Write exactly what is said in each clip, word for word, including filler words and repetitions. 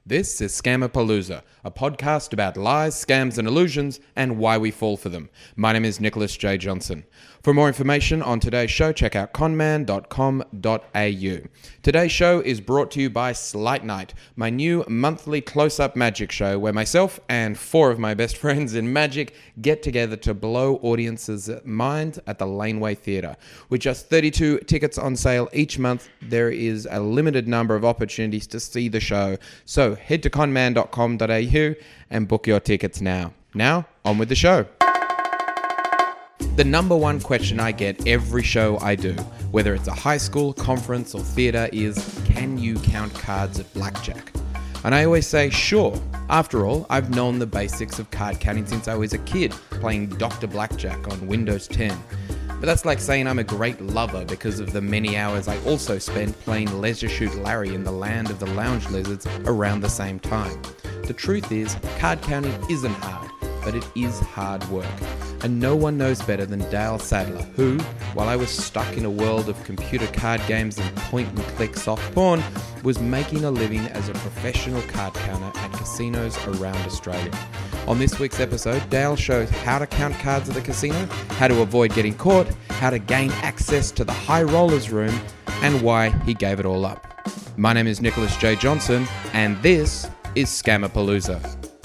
This is Scamapalooza, a podcast about lies, scams and illusions and why we fall for them. My name is Nicholas J. Johnson. For more information on today's show, check out conman dot com dot a u. Today's show is brought to you by Slight Night, my new monthly close-up magic show where myself and four of my best friends in magic get together to blow audiences' minds at the Laneway Theatre. With just thirty-two tickets on sale each month, there is a limited number of opportunities to see the show. So head to conman dot com dot a u and book your tickets now. Now, on with the show. The number one question I get every show I do, whether it's a high school, conference or theatre, is can you count cards at blackjack? And I always say, sure. After all, I've known the basics of card counting since I was a kid, playing Doctor Blackjack on Windows ten. But that's like saying I'm a great lover because of the many hours I also spent playing Leisure Suit Larry in the land of the lounge lizards around the same time. The truth is, card counting isn't hard, but it is hard work. And no one knows better than Dale Sadler, who, while I was stuck in a world of computer card games and point-and-click soft porn, was making a living as a professional card counter at casinos around Australia. On this week's episode, Dale shows how to count cards at the casino, how to avoid getting caught, how to gain access to the high rollers room, and why he gave it all up. My name is Nicholas J. Johnson, and this is Scamapalooza.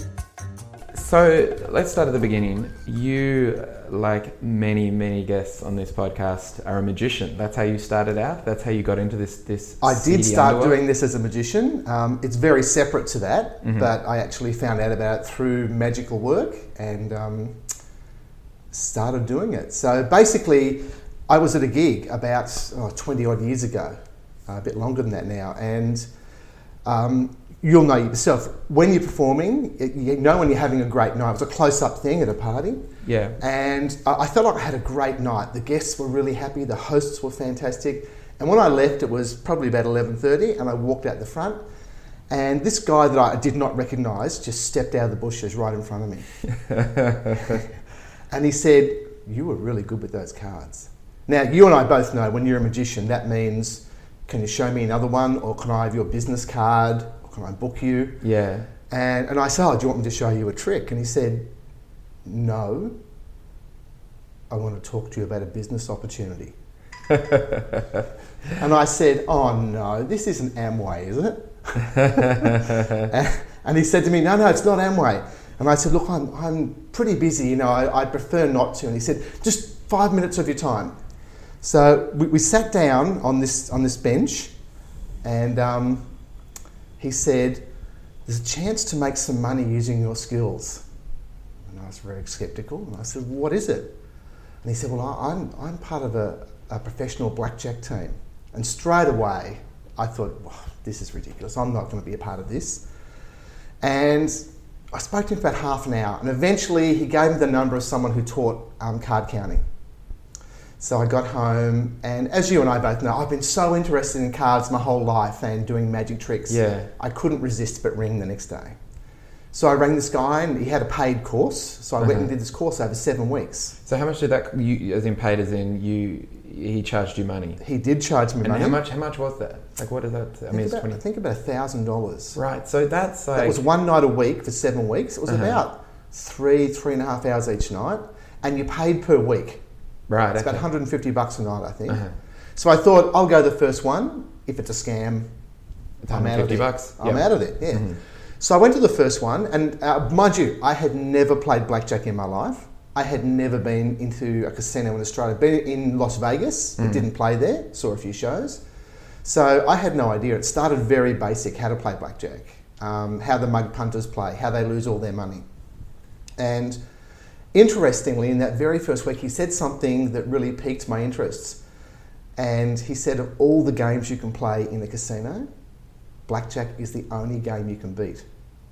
So let's start at the beginning. You, like many, many guests on this podcast, are a magician. That's how you started out? That's how you got into this this I did start underworld? doing this as a magician. Um, it's very separate to that, Mm-hmm. but I actually found out about it through magical work and um, started doing it. So basically, I was at a gig about oh, twenty odd years ago, uh, a bit longer than that now, and um, you'll know yourself, when you're performing, you know when you're having a great night. It was a close-up thing at a party. Yeah. And I felt like I had a great night. The guests were really happy, the hosts were fantastic. And when I left, it was probably about eleven thirty, and I walked out the front, and this guy that I did not recognise just stepped out of the bushes right in front of me. And he said, "You were really good with those cards." Now, you and I both know when you're a magician, that means, can you show me another one, or can I have your business card? Can I book you? Yeah. And and I said, "Oh, do you want me to show you a trick?" And he said, "No, I want to talk to you about a business opportunity." And I said, "Oh no, this isn't Amway, is it?" and, and he said to me, "No, no, it's not Amway." And I said, "Look, I'm I'm pretty busy, you know, I, I prefer not to." And he said, "Just five minutes of your time." So we, we sat down on this on this bench, and um, he said, "There's a chance to make some money using your skills." And I was very skeptical. And I said, "What is it?" And he said, "Well, I'm I'm part of a, a professional blackjack team." And straight away, I thought, "Wow, this is ridiculous. I'm not going to be a part of this." And I spoke to him for about half an hour. And eventually, he gave me the number of someone who taught um, card counting. So I got home, and as you and I both know, I've been so interested in cards my whole life and doing magic tricks. Yeah. I couldn't resist but ring the next day. So I rang this guy, and he had a paid course. So I Uh-huh. went and did this course over seven weeks. So how much did that, you, as in paid as in you, he charged you money? He did charge me And money. how much How much was that? Like what is that? I, I mean, think it's about, twenty. I think about a thousand dollars. Right, so that's like... That was one night a week for seven weeks. It was Uh-huh. about three, three and a half hours each night, and you paid per week. Right, It's okay. about one hundred fifty bucks a night, I think. Uh-huh. So I thought, I'll go the first one. If it's a scam, It's I'm out of one hundred fifty it. bucks. I'm Yep. out of it, yeah. Mhm. So I went to the first one, and uh, mind you, I had never played blackjack in my life. I had never been into a casino in Australia. Been in Las Vegas, but Mhm. didn't play there. Saw a few shows. So I had no idea. It started very basic, how to play blackjack, um, how the mug punters play, how they lose all their money. And interestingly, in that very first week, he said something that really piqued my interests. And he said, of all the games you can play in a casino, blackjack is the only game you can beat.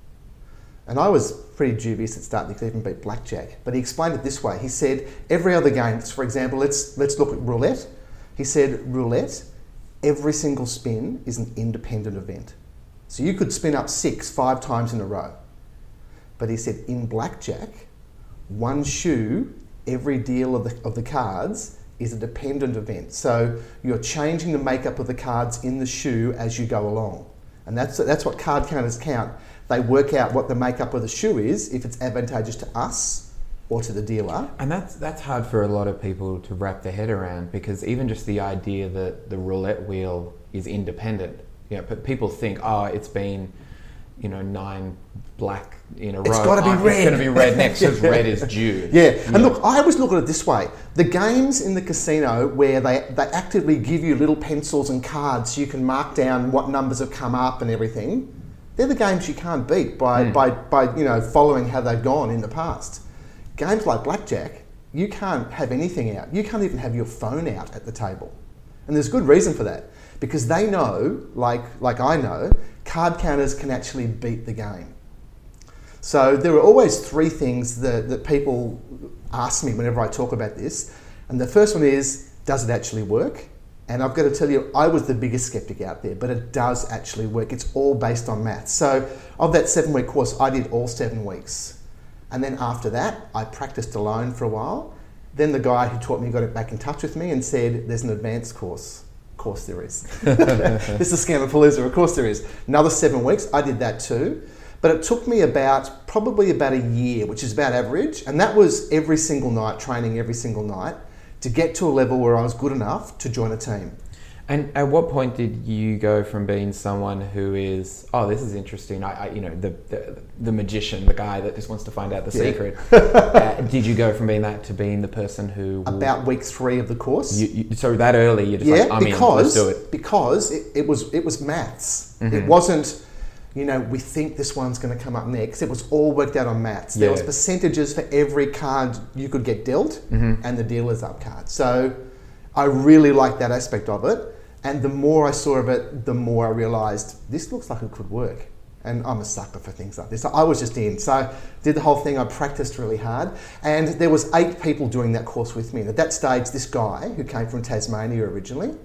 And I was pretty dubious at starting to even beat blackjack. But he explained it this way. He said, every other game, for example, let's, let's look at roulette. He said, roulette, every single spin is an independent event. So you could spin up six, five times in a row. But he said, in blackjack, one shoe, every deal of the, of the cards is a dependent event. So you're changing the makeup of the cards in the shoe as you go along. And that's, that's what card counters count. They work out what the makeup of the shoe is, if it's advantageous to us or to the dealer. And that's that's hard for a lot of people to wrap their head around, because even just the idea that the roulette wheel is independent. You know, but people think, oh, it's been, you know, nine black in a row. It's got to be oh, red. It's going to be red next because red is due. Yeah. yeah, and look, I always look at it this way. The games in the casino where they, they actively give you little pencils and cards so you can mark down what numbers have come up and everything, they're the games you can't beat by, mm. by, by you know, following how they've gone in the past. Games like blackjack, you can't have anything out. You can't even have your phone out at the table. And there's good reason for that, because they know, like, like I know, card counters can actually beat the game. So there are always three things that, that people ask me whenever I talk about this. And the first one is, does it actually work? And I've got to tell you, I was the biggest skeptic out there, but it does actually work. It's all based on maths. So of that seven-week course, I did all seven weeks. And then after that, I practiced alone for a while. Then the guy who taught me got back in touch with me and said, there's an advanced course. Of course there is. This is Scamapalooza, of course there is. Another seven weeks, I did that too. But it took me about, probably about a year, which is about average. And that was every single night, training every single night, to get to a level where I was good enough to join a team. And at what point did you go from being someone who is, oh, this is interesting, I, I you know, the, the the magician, the guy that just wants to find out the yeah. secret, uh, did you go from being that to being the person who... About week three of the course. You, you, so that early, you're just yeah, like, I'm because, in, let's do it. Because it, it, was, it was maths. Mm-hmm. It wasn't, you know, we think this one's going to come up next. It was all worked out on maths. There yeah. was percentages for every card you could get dealt mm-hmm. and the dealer's up card. So I really liked that aspect of it. And the more I saw of it, the more I realised this looks like it could work. And I'm a sucker for things like this. So I was just in. So I did the whole thing. I practiced really hard. And there was eight people doing that course with me. And at that stage, this guy who came from Tasmania originally,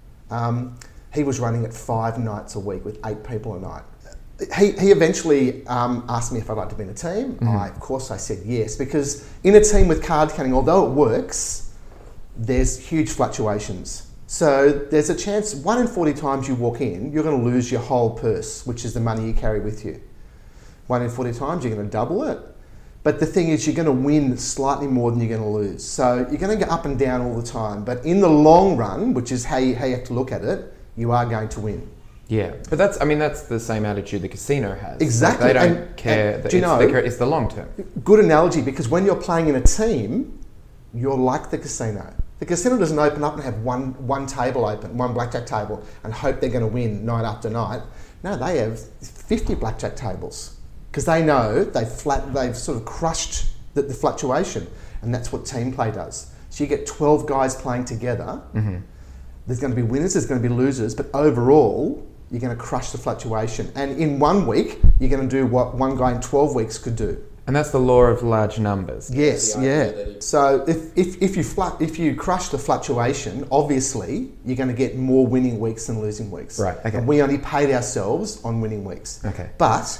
um, he was running it five nights a week with eight people a night. He, he eventually um, asked me if I'd like to be in a team. Mm-hmm. I, of course, I said yes. Because in a team with card counting, although it works, there's huge fluctuations. So there's a chance, one in forty times you walk in, you're going to lose your whole purse, which is the money you carry with you. One in forty times, you're going to double it. But the thing is, you're going to win slightly more than you're going to lose. So you're going to go up and down all the time. But in the long run, which is how you, how you have to look at it, you are going to win. Yeah, but that's, I mean, that's the same attitude the casino has. Exactly. Like they don't and, care. and that do you it's, know, the, it's the long term. Good analogy, because when you're playing in a team, you're like the casino. The casino doesn't open up and have one, one table open, one blackjack table, and hope they're going to win night after night. No, they have fifty blackjack tables, because they know they've, flat, they've sort of crushed the, the fluctuation, and that's what team play does. So you get twelve guys playing together. Mm-hmm. There's going to be winners, there's going to be losers, but overall, you're going to crush the fluctuation. And in one week, you're going to do what one guy in twelve weeks could do. And that's the law of large numbers. Yes, yeah. So if, if, if, you flu- if you crush the fluctuation, obviously, you're going to get more winning weeks than losing weeks. Right, okay. And we only paid ourselves on winning weeks. Okay. But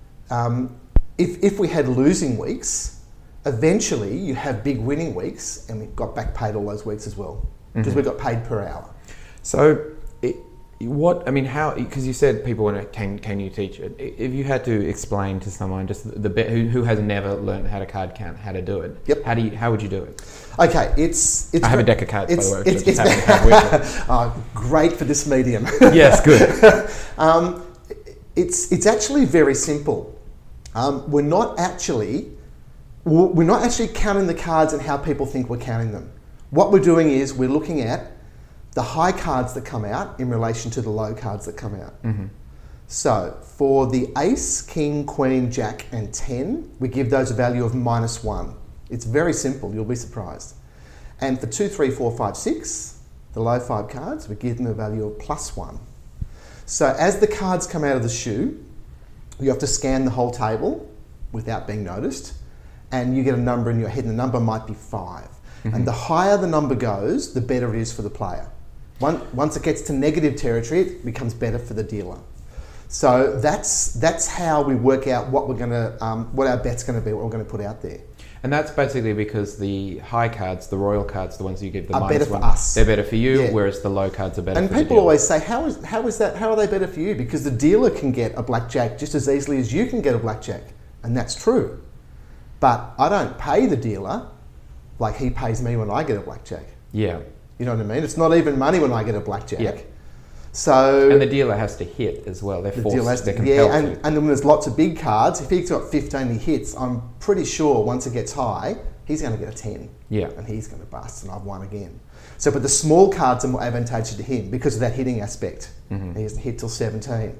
um, if, if we had losing weeks, eventually you have big winning weeks, and we got back paid all those weeks as well, because mm-hmm. we got paid per hour. So... It, What I mean, how? Because you said people want to can can you teach it? If you had to explain to someone just the bit who, who has never learned how to card count, how to do it. Yep. How do you? How would you do it? Okay, it's. it's I have a deck of cards, by the way. It's, it's, it's oh, great for this medium. Yes, good. um, it's it's actually very simple. Um, we're not actually we're not actually counting the cards and how people think we're counting them. What we're doing is we're looking at the high cards that come out in relation to the low cards that come out. Mm-hmm. So for the ace, king, queen, jack, and ten, we give those a value of minus one. It's very simple, you'll be surprised. And for two, three, four, five, six, the low five cards, we give them a value of plus one. So as the cards come out of the shoe, you have to scan the whole table without being noticed, and you get a number in your head, and the number might be five. Mm-hmm. And the higher the number goes, the better it is for the player. Once it gets to negative territory, it becomes better for the dealer. So that's that's how we work out what we're going to, um, what our bet's going to be, what we're going to put out there. And that's basically because the high cards, the royal cards, the ones you give the Are minus better for one, us. they're better for you, Yeah. whereas the low cards are better And for the people dealer. always say, how is how is that? How are they better for you? Because the dealer can get a blackjack just as easily as you can get a blackjack, and that's true. But I don't pay the dealer like he pays me when I get a blackjack. Yeah. You know what I mean? It's not even money when I get a blackjack. Yeah. So And the dealer has to hit as well. They're the forced. dealer has They're to, compelled yeah, and, to. and then when there's lots of big cards, if he's got fifteen he hits, I'm pretty sure once it gets high, he's going to get a ten. Yeah. And he's going to bust, and I've won again. So, but the small cards are more advantageous to him because of that hitting aspect. Mm-hmm. He has to hit till seventeen.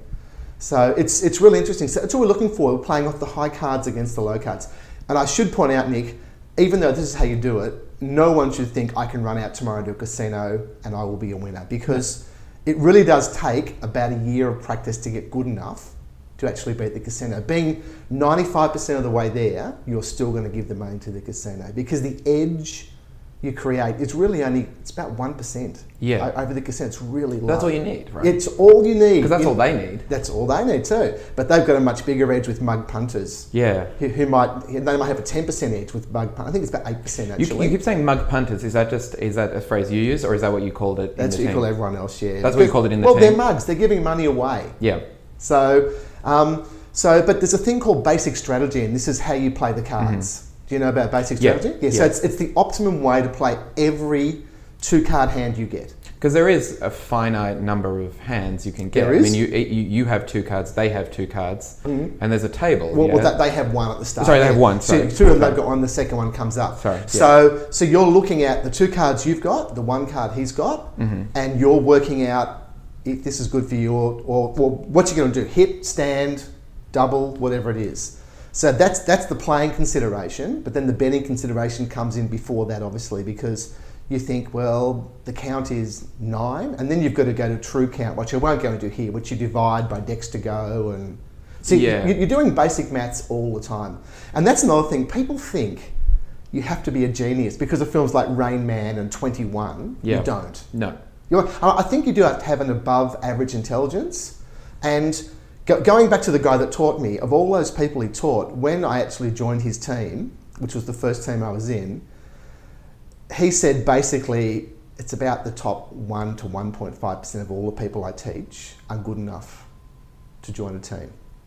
So it's it's really interesting. So that's what we're looking for. We're playing off the high cards against the low cards. And I should point out, Nick, even though this is how you do it, no one should think I can run out tomorrow to a casino and I will be a winner, because it really does take about a year of practice to get good enough to actually beat the casino. Being ninety-five percent of the way there, you're still going to give the money to the casino, because the edge you create, it's really only, it's about one percent Yeah. over the casino. It's really low. That's all you need, right? It's all you need. Because that's In- all they need. That's all they need too. But they've got a much bigger edge with mug punters. Yeah. Who, who might, they might have a ten percent edge with mug punters. I think it's about eight percent You, actually. you keep saying mug punters. Is that just is that a phrase you use, or is that what you called it? That's in what the you call team? everyone else, yeah. That's what you called it in the well, team? they're mugs. They're giving money away. Yeah. So, um, so, but there's a thing called basic strategy, and this is how you play the cards. Mm-hmm. Do you know about basic Yeah. strategy? Yeah. So Yeah. it's it's the optimum way to play every two card hand you get. Because there is a finite number of hands you can get. There I is. mean, you, you you have two cards, they have two cards, Mhm. and there's a table. Well, yeah? well that, they have one at the start. Sorry, they yeah. have one, So sorry. two of them Okay. they've got one. The second one comes up. Sorry, yeah. So, so you're looking at the two cards you've got, the one card he's got, Mhm. and you're working out if this is good for you, or, or, or what you're going to do: hit, stand, double, whatever it is. So that's that's the playing consideration. But then the betting consideration comes in before that, obviously, because you think, well, the count is nine, and then you've got to go to true count, which I won't go into here, which you divide by decks to go, and so Yeah. you, you're doing basic maths all the time. And that's another thing. People think you have to be a genius because of films like Rain Man and twenty-one. Yeah. You don't. No. You're, I I think you do have to have an above average intelligence. And go, going back to the guy that taught me, of all those people he taught, when I actually joined his team, which was the first team I was in, he said basically it's about the top one to one point five percent of all the people I teach are good enough to join a team.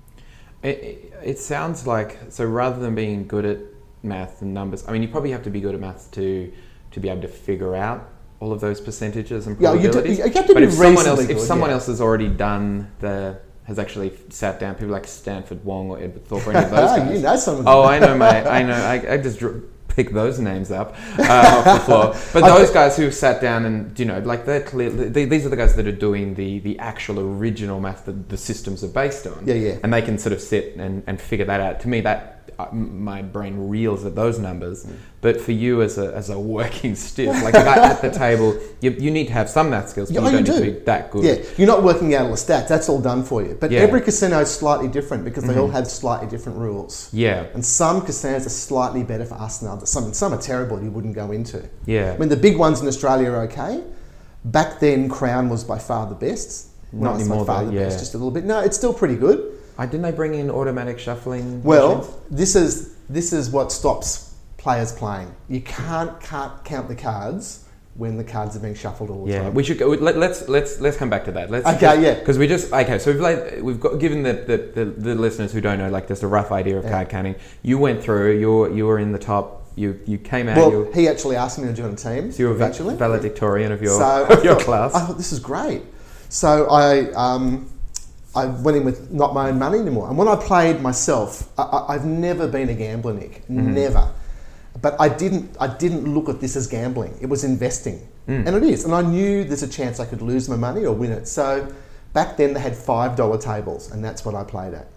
It, it, it sounds like, so rather than being good at math and numbers, I mean, you probably have to be good at maths to to be able to figure out all of those percentages and Yeah, you do- probabilities. you have to but be if someone else, reasonably if good, someone yeah. else has already done the, has actually sat down, people like Stanford Wong or Edward Thorpe or any of those guys. You know some of them. Oh, I know, mate. I know. I, I just dr- pick those names up uh, off the floor. But I those thi- guys who sat down and, you know, like they're clear. They, these are the guys that are doing the the actual original math that the systems are based on. Yeah, yeah. And they can sort of sit and, and figure that out. To me, that uh, my brain reels at those numbers. Mm. But for you as a as a working stiff, like a guy at the table, you, you need to have some math skills, but Yeah, you oh, don't you need do. to be that good. Yeah, you're not working out all the stats. That's all done for you. But Yeah. every casino is slightly different because they Mhm. all have slightly different rules. Yeah. And some casinos are slightly better for us than others. Some, some are terrible you wouldn't go into. Yeah. I mean, the big ones in Australia are okay. Back then, Crown was by far the best. Not Well, it's anymore, by far though, the yeah. best, just a little bit. No, it's still pretty good. I didn't they bring in automatic shuffling? Well, machines? this is this is what stops players playing. You can't, can't count the cards when the cards are being shuffled all the Yeah, time. we should go. Let, let's let's let's come back to that. Let's Okay, yeah. Because we just okay. So we've like we've got given the, the, the, the listeners who don't know like just a rough idea of Yeah. card counting. You went through. You were you were in the top. You you came out. Well, you, he actually asked me to join a team. so you were va- eventually. valedictorian of your So of your I thought- class. I thought this is great. So I um, I went in with not my own money anymore. And when I played myself, I, I, I've never been a gambler, Nick. Mhm. Never. But I didn't I didn't look at this as gambling. It was investing. Mm. And it is. And I knew there's a chance I could lose my money or win it. So back then they had five dollar tables, and that's what I played at.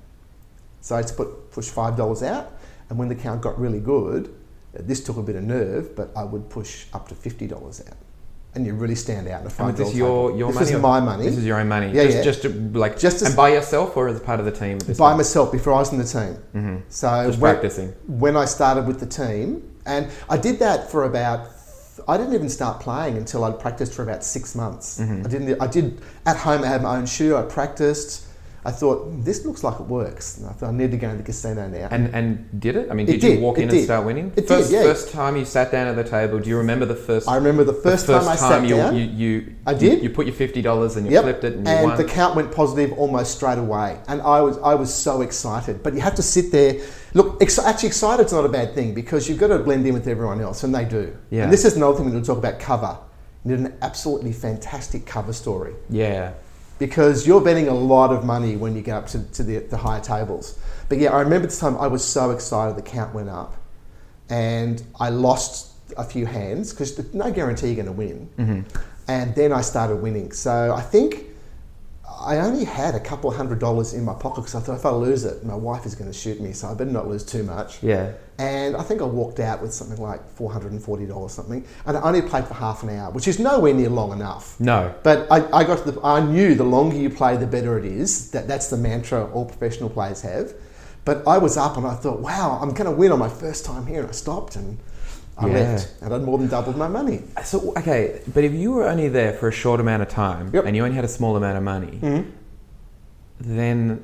So I just put push five dollars out, and when the count got really good, this took a bit of nerve, but I would push up to fifty dollars out. And you really stand out in a And five was dollar this your table. your this money? is or- my money. This is your own money. Yeah, just, yeah. Just to, like Just as- and by yourself or as part of the team? At this by time? myself before I was in the team. Mm-hmm. So Just when, practicing. when I started with the team, and I did that for about, I didn't even start playing until I'd practiced for about six months. Mhm. I didn't. I did at home. I had my own shoe. I practiced. I thought, this looks like it works. And I thought, I need to go to the casino now. And and did it? I mean, It did, did, you walk it in did. and start winning? It first, did, yeah. First time you sat down at the table, do you remember the first I remember the first, the first time I sat you, down. You, you, I did. You, you put your fifty dollars and you Yep. flipped it and you and won. the count went positive almost straight away, and I was I was so excited. But you have to sit there. Look, ex- actually, excited's not a bad thing because you've got to blend in with everyone else, and they do. Yeah. And this is another thing we're going to talk about: cover. You need an absolutely fantastic cover story Yeah. because you're betting a lot of money when you get up to, to the, the higher tables. But yeah, I remember this time I was so excited. The count went up, and I lost a few hands because there's no guarantee you're going to win. Mm-hmm. And then I started winning. So I think I only had a couple of hundred dollars in my pocket because I thought if I lose it, my wife is going to shoot me, so I better not lose too much. Yeah. And I think I walked out with something like four hundred forty dollars something, and I only played for half an hour, which is nowhere near long enough. No. But I, I got to the, I knew the longer you play, the better it is. That that's the mantra all professional players have. But I was up and I thought, wow, I'm going to win on my first time here, and I stopped and I Yeah. left, and I'd more than doubled my money. So, okay, but if you were only there for a short amount of time Yep. and you only had a small amount of money, Mm-hmm. then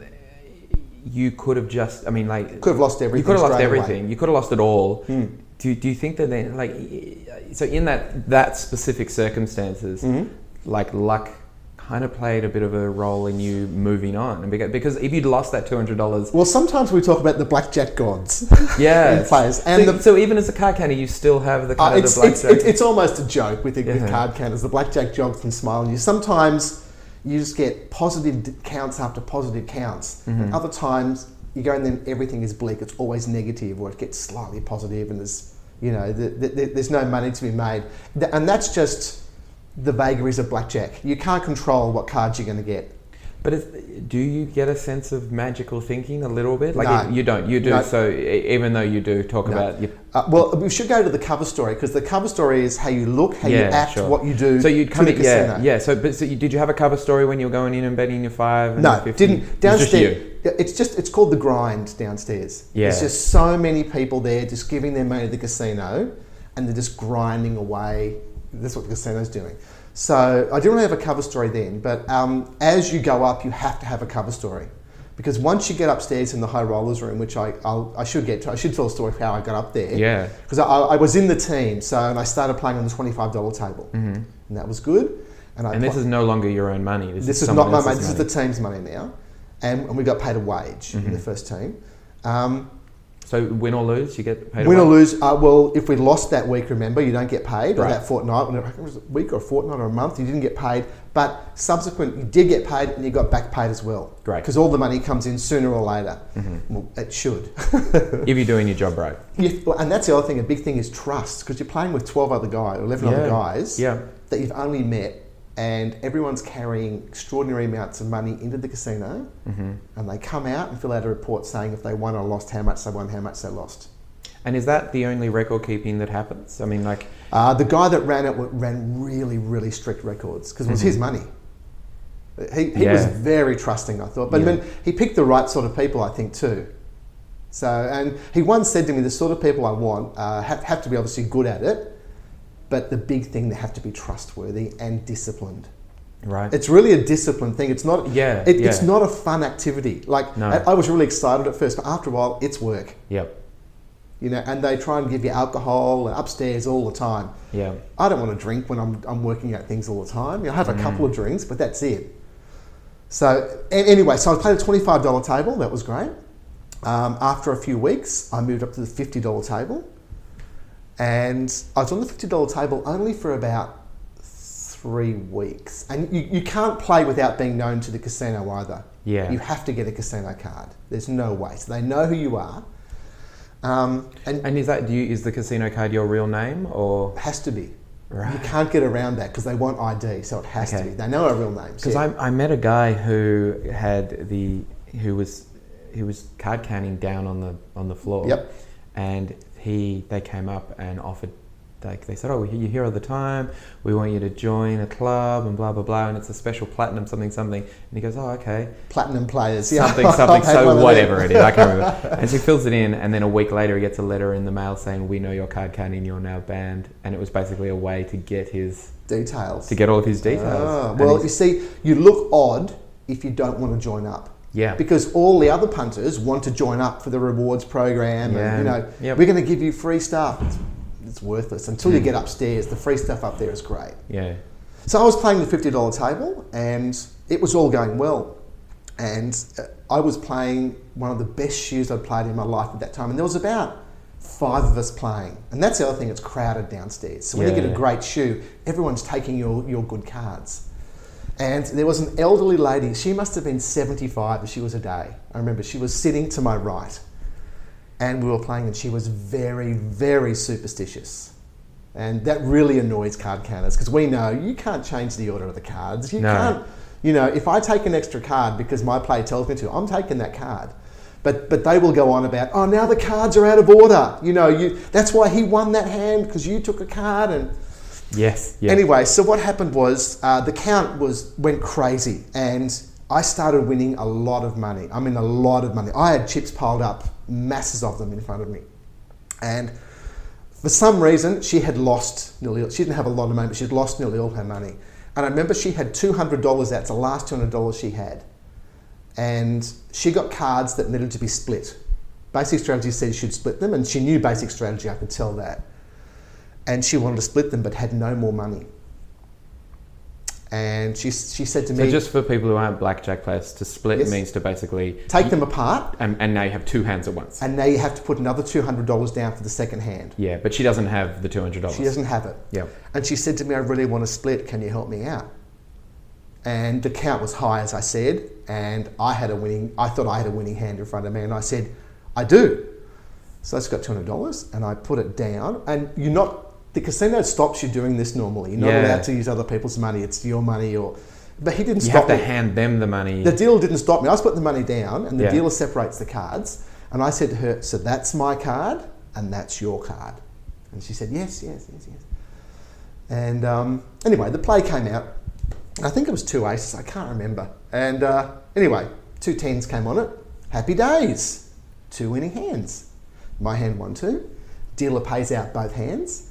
you could have just, I mean, like... Could have lost everything. You could have lost straight away. everything. You could have lost it all. Mm. Do, do you think that then, like, so in that, that specific circumstances, Mhm. like luck kind of played a bit of a role in you moving on? And because, because if you'd lost that two hundred dollars... Well, sometimes we talk about the blackjack gods Yeah. in players. And so, the, so even as a card counter, you still have the uh, kind of it's, the it's, blackjack... it's, it's almost a joke with, the, Yeah. with card counters. The blackjack jogs can smile on you. Sometimes you just get positive d- counts after positive counts. Mm-hmm. And other times you go and then everything is bleak. It's always negative, or it gets slightly positive and there's, you know, the, the, the, there's no money to be made. Th- And that's just the vagaries of blackjack. You can't control what cards you're going to get. But it's, do you get a sense of magical thinking a little bit? Like No. you, you don't. You do. No. So e- even though you do talk No. about, your, Uh, well, we should go to the cover story because the cover story is how you look, how you Yeah, act, sure. what you do. so you'd come to the in, yeah, casino. yeah. So, but so you, did you have a cover story when you were going in and betting your five? And No, your fifty? didn't. It was just Downstairs, you. yeah, it's just it's called the grind downstairs. Yeah. There's just so many people there just giving their money to the casino, and they're just grinding away. That's what the casino's doing. So I didn't really have a cover story then, but um, as you go up, you have to have a cover story. Because once you get upstairs in the high rollers room, which I I'll, I should get to, I should tell a story of how I got up there. Yeah. Because I, I was in the team, so and I started playing on the twenty-five dollar table, Mm-hmm. and that was good. And, I And this pl- is no longer your own money. This, this is, is someone not my else's money. This is money. the team's money now, and, and we got paid a wage in the first team. Um, So win or lose, you get paid. win or away? lose, uh, well, if we lost that week, remember, you don't get paid, or Right. that fortnight, I think it was a week or a fortnight or a month, you didn't get paid, but subsequent, you did get paid and you got back paid as well. Great. Because all the money comes in sooner or later. Mm-hmm. Well, it should. If you're doing your job right. You- well, and that's the other thing, a big thing is trust, because you're playing with twelve other guys, or eleven other Yeah. guys, Yeah. that you've only met, and everyone's carrying extraordinary amounts of money into the casino, Mm-hmm. and they come out and fill out a report saying if they won or lost, how much they won, how much they lost. And is that the only record keeping that happens? I mean, like, Uh, the guy that ran it ran really, really strict records because it was his money. He, he was Yeah. very trusting, I thought. But Yeah. I mean, he picked the right sort of people, I think, too. So, and he once said to me, the sort of people I want uh, have, have to be obviously good at it, but the big thing, they have to be trustworthy and disciplined. right? It's really a discipline thing. It's not. Yeah, It, yeah. It's not a fun activity. Like No. I, I was really excited at first, but after a while, it's work. Yep. You know, and they try and give you alcohol and upstairs all the time. Yeah. I don't want to drink when I'm, I'm working at things all the time. You know, I have a couple of drinks, but that's it. So a- anyway, so I played a twenty-five dollar table. That was great. Um, after a few weeks, I moved up to the fifty dollar table. And I was on the fifty dollar table only for about three weeks. And you, you can't play without being known to the casino either. Yeah. You have to get a casino card. There's no way. So they know who you are. Um, and And is that do you, is the casino card your real name or? it has to be. Right. You can't get around that because they want I D, so it has Okay. to be. They know our real names. Because yeah. I, I met a guy who had the who was who was card counting down on the on the floor. Yep. And he they came up and offered, like they said, oh, you're here all the time. We want you to join a club and blah blah blah. And it's a special platinum something something. And he goes, oh, okay. Platinum players. Yeah. Something something. I've had one So of whatever them. it is, I can't remember. And so he fills it in, and then a week later he gets a letter in the mail saying, we know you're card counting. You're now banned. And it was basically a way to get his Details. to get all of his details. Ah, And well, he's- you see, you look odd if you don't want to join up. Yeah. Because all the other punters want to join up for the rewards program. Yeah. And, you know, Yep. we're going to give you free stuff. It's, it's worthless. Until Mm. you get upstairs, the free stuff up there is great. Yeah. So I was playing the fifty dollar table and it was all going well. And uh, I was playing one of the best shoes I'd played in my life at that time. And there was about five of us playing. And that's the other thing, it's crowded downstairs. So when Yeah. you get a great shoe, everyone's taking your, your good cards. And there was an elderly lady, she must have been seventy-five if she was a day. I remember she was sitting to my right and we were playing and she was very, very superstitious. And that really annoys card counters because we know you can't change the order of the cards. You No. can't, you know, if I take an extra card because my play tells me to, I'm taking that card. But but they will go on about, oh, now the cards are out of order. You know, you that's why he won that hand because you took a card. And Yes. Yes. anyway, so what happened was uh, the count was went crazy and I started winning a lot of money. I mean, a lot of money. I had chips piled up, masses of them in front of me. And for some reason, she had lost nearly, she didn't have a lot of money, but she'd lost nearly all her money. And I remember she had two hundred dollars, that's the last two hundred dollars she had. And she got cards that needed to be split. Basic Strategy said she should split them, and she knew Basic Strategy, I could tell that. And she wanted to split them, but had no more money. And she, she said to So me, just for people who aren't blackjack players, to split Yes. means to basically take them apart, and, and now you have two hands at once. and now you have to put another two hundred dollars down for the second hand. Yeah, but she doesn't have the two hundred dollars. She doesn't have it. Yeah. And she said to me, I really want to split, can you help me out? And the count was high, as I said, and I had a winning, I thought I had a winning hand in front of me, and I said, I do. So I just got two hundred dollars, and I put it down, and you're not, the casino stops you doing this normally. You're not Yeah. allowed to use other people's money, it's your money, or, but he didn't You stop have to me. hand them the money. The dealer didn't stop me. I was putting the money down, and the Yeah. dealer separates the cards, and I said to her, so that's my card, and that's your card. And she said, yes, yes, yes, yes. And um, anyway, the play came out. I think it was two aces, I can't remember. And uh, anyway, two tens came on it. Happy days. Two winning hands. My hand won two. Dealer pays out both hands.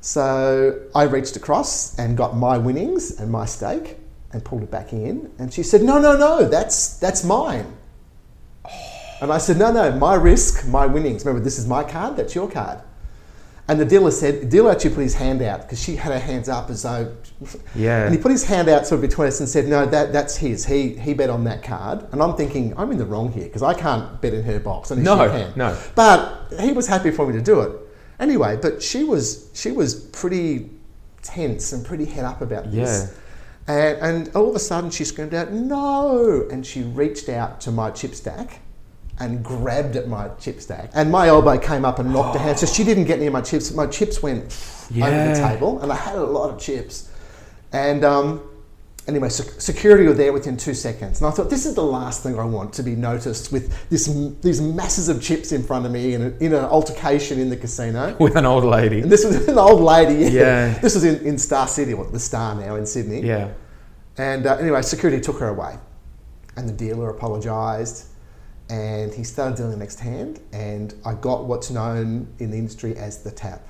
So I reached across and got my winnings and my stake and pulled it back in. And she said, no, no, no, that's, that's mine. And I said, no, no, my risk, my winnings. Remember, this is my card, that's your card. And the dealer said, the dealer actually put his hand out because she had her hands up as though, Yeah. and he put his hand out sort of between us and said, no, that, that's his. He he bet on that card. And I'm thinking, I'm in the wrong here because I can't bet in her box. Only No, she can. no. But he was happy for me to do it. Anyway, but she was she was pretty tense and pretty head up about this. Yeah. And, and all of a sudden she screamed out, no! And she reached out to my chip stack and grabbed at my chip stack. And my elbow came up and knocked her hand. So she didn't get any of my chips. My chips went over Yeah. the table and I had a lot of chips. And um, anyway, sec- security were there within two seconds. And I thought, this is the last thing I want to be noticed with this, these masses of chips in front of me in, a, in an altercation in the casino. With an old lady. And this was an old lady. Yeah. Yeah. This was in, in Star City, what the Star now in Sydney. Yeah. And uh, anyway, security took her away. And the dealer apologised. And he started dealing the next hand. And I got what's known in the industry as the tap.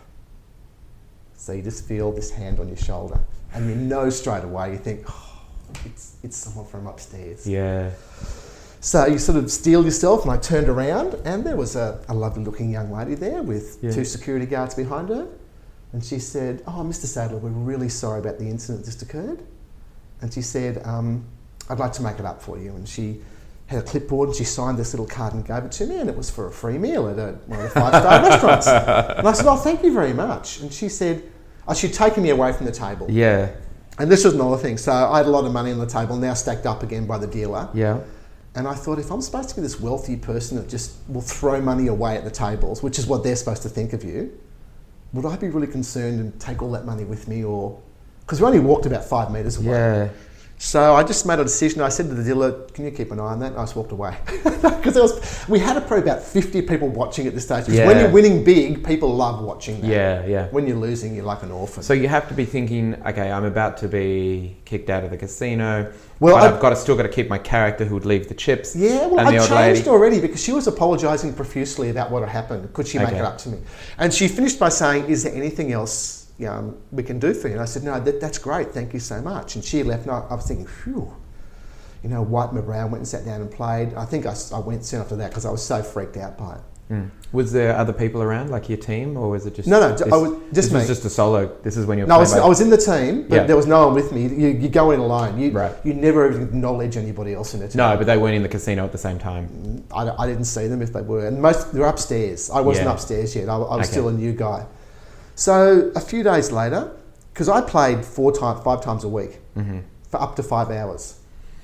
So you just feel this hand on your shoulder. And you know straight away, you think, oh, it's, it's someone from upstairs. Yeah. So you sort of steel yourself, and I turned around, and there was a, a lovely-looking young lady there with Yeah. two security guards behind her. And she said, oh, Mister Sadler, we're really sorry about the incident that just occurred. And she said, um, I'd like to make it up for you. And she had a clipboard, and she signed this little card and gave it to me, and it was for a free meal at a, one of the five-star restaurants. And I said, oh, thank you very much. And she said, oh, she'd taken me away from the table. Yeah. And this was another thing. So I had a lot of money on the table, now stacked up again by the dealer. Yeah. And I thought, if I'm supposed to be this wealthy person that just will throw money away at the tables, which is what they're supposed to think of you, would I be really concerned and take all that money with me? Or because we only walked about five metres away. Yeah. So I just made a decision. I said to the dealer, can you keep an eye on that? And I just walked away. Because was we had probably about fifty people watching at this stage. Because Yeah. when you're winning big, people love watching that. Yeah. Yeah. When you're losing, you're like an orphan. So you have to be thinking, okay, I'm about to be kicked out of the casino. Well, but I- I've got to still got to keep my character who would leave the chips. Yeah, well, and I the old changed lady. already because she was apologising profusely about what had happened. Could she make Okay. it up to me? And she finished by saying, is there anything else um, we can do for you? And I said, no, that, that's great. Thank you so much. And she left and I, I was thinking, phew. you know, wiped my brow, went and sat down and played. I think I, I went soon after that because I was so freaked out by it. Mm. Was there other people around, like your team, or was it just... No, no, this, I was, just this me. was just a solo... This is when you were No, I was, by... I was in the team, but Yeah. there was no one with me. You, you go in alone. You, Right. you never acknowledge anybody else in the team. No, but they weren't in the casino at the same time. I, I didn't see them if they were. And most, they were upstairs. I wasn't Yeah. upstairs yet. I, I was Okay. still a new guy. So a few days later, because I played four times, five times a week Mm-hmm. for up to five hours.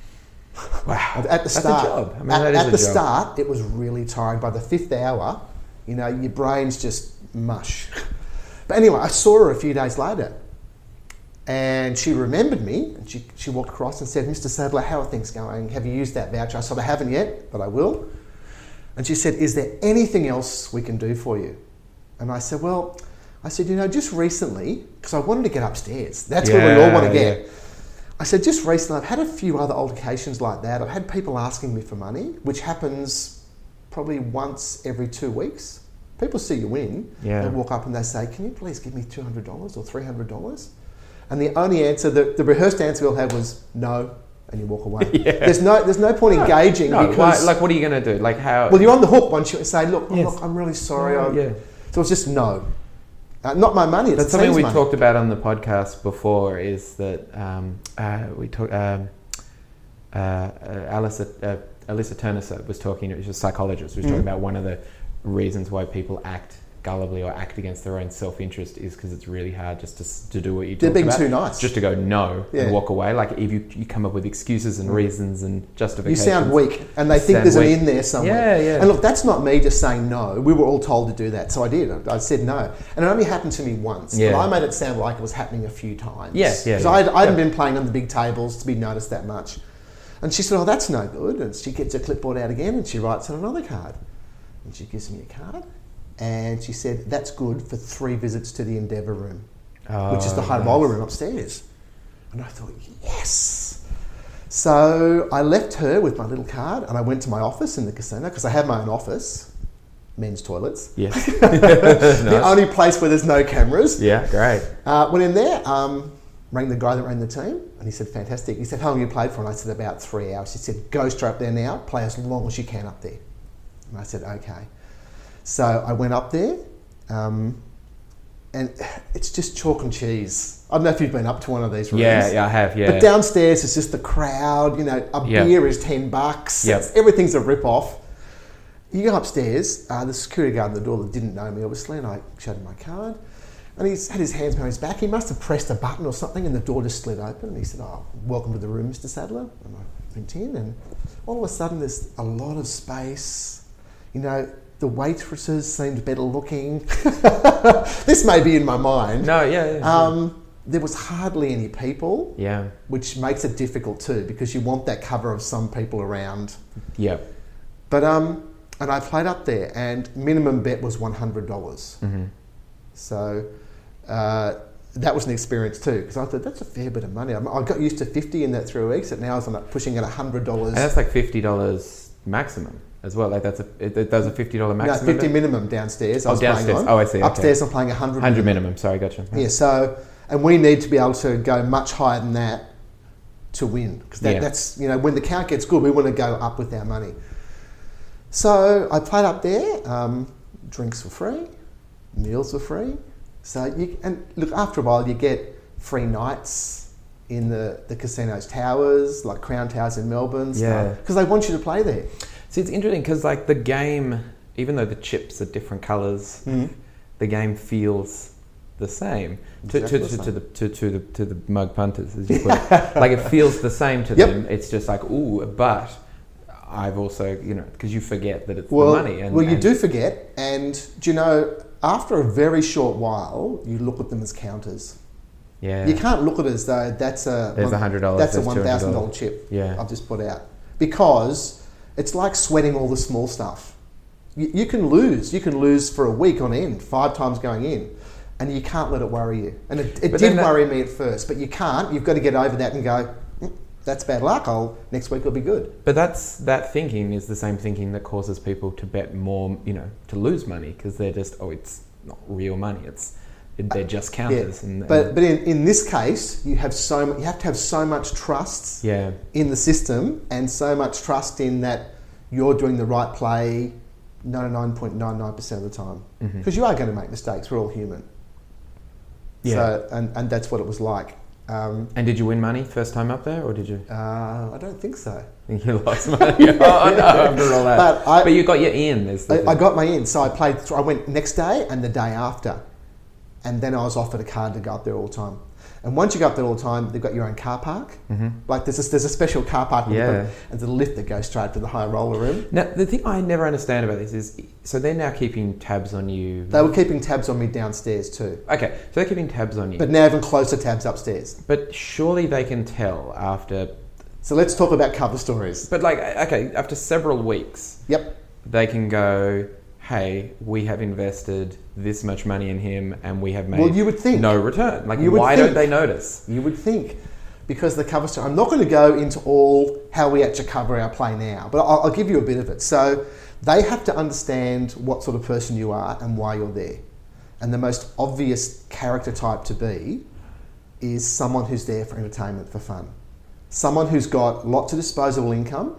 Wow. At the That's a start, job. I mean, at, that is at a the job. start, it was really tiring. By the fifth hour, you know, your brain's just mush. But anyway, I saw her a few days later, and she remembered me. And she she walked across and said, "Mister Sadler, how are things going? Have you used that voucher?" I said, "I haven't yet, but I will." And she said, "Is there anything else we can do for you?" And I said, "Well," I said, "you know, just recently, because I wanted to get upstairs. That's where we all want to Yeah, get." I said, just recently, I've had a few other altercations like that. I've had people asking me for money, which happens probably once every two weeks. People see you win, Yeah. they walk up and they say, "Can you please give me two hundred dollars or three hundred dollars? And the only answer, the, the rehearsed answer we'll have was, "No," and you walk away. Yeah. There's no there's no point No, engaging No, because... why, like, what are you going to do? Like, how... well, you're on the hook once you say, look, Yes. look I'm really sorry. No, I, yeah. So it's just no. Uh, not my money, it's That's the something team's we money. talked about on the podcast before. Is that um, uh, we talk? Um, uh, uh, Alyssa, uh, Alyssa Turner was talking. She's a psychologist. Was Mhm. talking about one of the reasons why people act gullibly or act against their own self-interest is because it's really hard just to, s- to do what you They're talked being about. too nice. Just to go no Yeah. and walk away. Like if you, you come up with excuses and Mm. reasons and You justifications. sound weak, and they You think sound there's an weak. in there somewhere. Yeah, yeah. And look, that's not me just saying no. We were all told to do that, so I did. I said no, and it only happened to me once. Yeah. But I made it sound like it was happening a few times. Yeah, yeah, Because yeah. I hadn't Yeah. been playing on the big tables to be noticed that much. And she said, "Oh, that's no good." And she gets her clipboard out again, and she writes on another card, and she gives me a card, and she said, "That's good for three visits to the Endeavour room." Oh, which is the high nice. roller room upstairs. And I thought, yes. So I left her with my little card and I went to my office in the casino because I have my own office, men's toilets. Yes. The Nice. only place where there's no cameras. Yeah, great. Uh, went in there, um, rang the guy that ran the team and he said, fantastic. He said, how long you played for? And I said, about three hours. He said, go straight up there now, play as long as you can up there. And I said, okay. So I went up there. Um, and it's just chalk and cheese. I don't know if you've been up to one of these rooms. Yeah, yeah, I have, yeah. But downstairs is just the crowd, you know, a Yep. beer is ten bucks. Yep. It's- everything's a rip-off. You go upstairs, uh, the security guard at the door that didn't know me, obviously, and I showed him my card. And he's had his hands behind his back. He must have pressed a button or something and the door just slid open. And he said, oh, welcome to the room, Mister Sadler. And I went in and all of a sudden there's a lot of space. You know, the waitresses seemed better looking. This may be in my mind. No, yeah, yeah. Um, there was hardly any people, yeah. which makes it difficult too because you want that cover of some people around. Yeah. But um, and I played up there, and minimum bet was one hundred dollars. Mm-hmm. So uh, that was an experience too because I thought that's a fair bit of money. I I got used to fifty in that three weeks, and now I'm like pushing at one hundred dollars. And that's like fifty dollars maximum as well. Like that's a it, it does a fifty dollar No, maximum. fifty minimum downstairs. I Oh, was playing downstairs. on. Oh, I see, okay. Upstairs, I'm playing one hundred. Hundred minimum. Sorry, gotcha. Yeah, so, and we need to be able to go much higher than that to win. Because that, Yeah. that's, you know, when the count gets good, we want to go up with our money. So I played up there, um, drinks were free, meals were free. So you, and look, after a while you get free nights in the, the casino's towers, like Crown Towers in Melbourne. Yeah. Because they want you to play there. See, it's interesting because like the game, even though the chips are different colors, Mhm. the game feels the same to, Exactly to, the to, to same. the to, to the to the mug punters, as you put it. Like it feels the same to Yep. them. It's just like ooh, but I've also you know because you forget that it's Well, the money. And, well, you and- do forget, and do you know, after a very short while, you look at them as counters. Yeah. You can't look at it as though that's a There's one hundred dollars. that's a there's one thousand dollar two hundred dollars. chip Yeah. I've just put out because it's like sweating all the small stuff. You, you can lose. You can lose for a week on end, five times going in, and you can't let it worry you. And it, it But did then that- worry me at first, but you can't. You've got to get over that and go. "Mm, That's bad luck. I'll next week will be good. But that's that thinking is the same thinking that causes people to bet more, you know, to lose money because they're just oh, it's not real money. It's they're just counters. Yeah. And, and but but in, in this case, you have so mu- you have to have so much trust yeah. in the system and so much trust in that you're doing the right play ninety-nine point nine nine percent of the time. Because Mhm. you are going to make mistakes. We're all human. Yeah. So, and, and that's what it was like. Um, And did you win money first time up there, or did you? uh, I don't think so. You lost money. Oh no! After all that, But I- but you got your in. Is the I, I got my in, so I played. Th- I went next day and the day after, and then I was offered a card to go up there all the time. And once you go up there all the time, they've got your own car park. Mm-hmm. Like there's a, there's a special car park, with Yeah. the- and there's a lift that goes straight to the high roller room. Now, the thing I never understand about this is, so they're now keeping tabs on you. They were keeping tabs on me downstairs too, Okay, so they're keeping tabs on you. but now even closer tabs upstairs. But surely they can tell after. So let's talk about cover stories. But like, okay, after several weeks, Yep. they can go, "Hey, we have invested this much money in him, and we have made Well, you would think. no return." Like, You would why think. don't they notice? You would think, because the cover story. I'm not going to go into all how we actually cover our play now, but I'll, I'll give you a bit of it. So they have to understand what sort of person you are and why you're there. And the most obvious character type to be is someone who's there for entertainment, for fun. Someone who's got lots of disposable income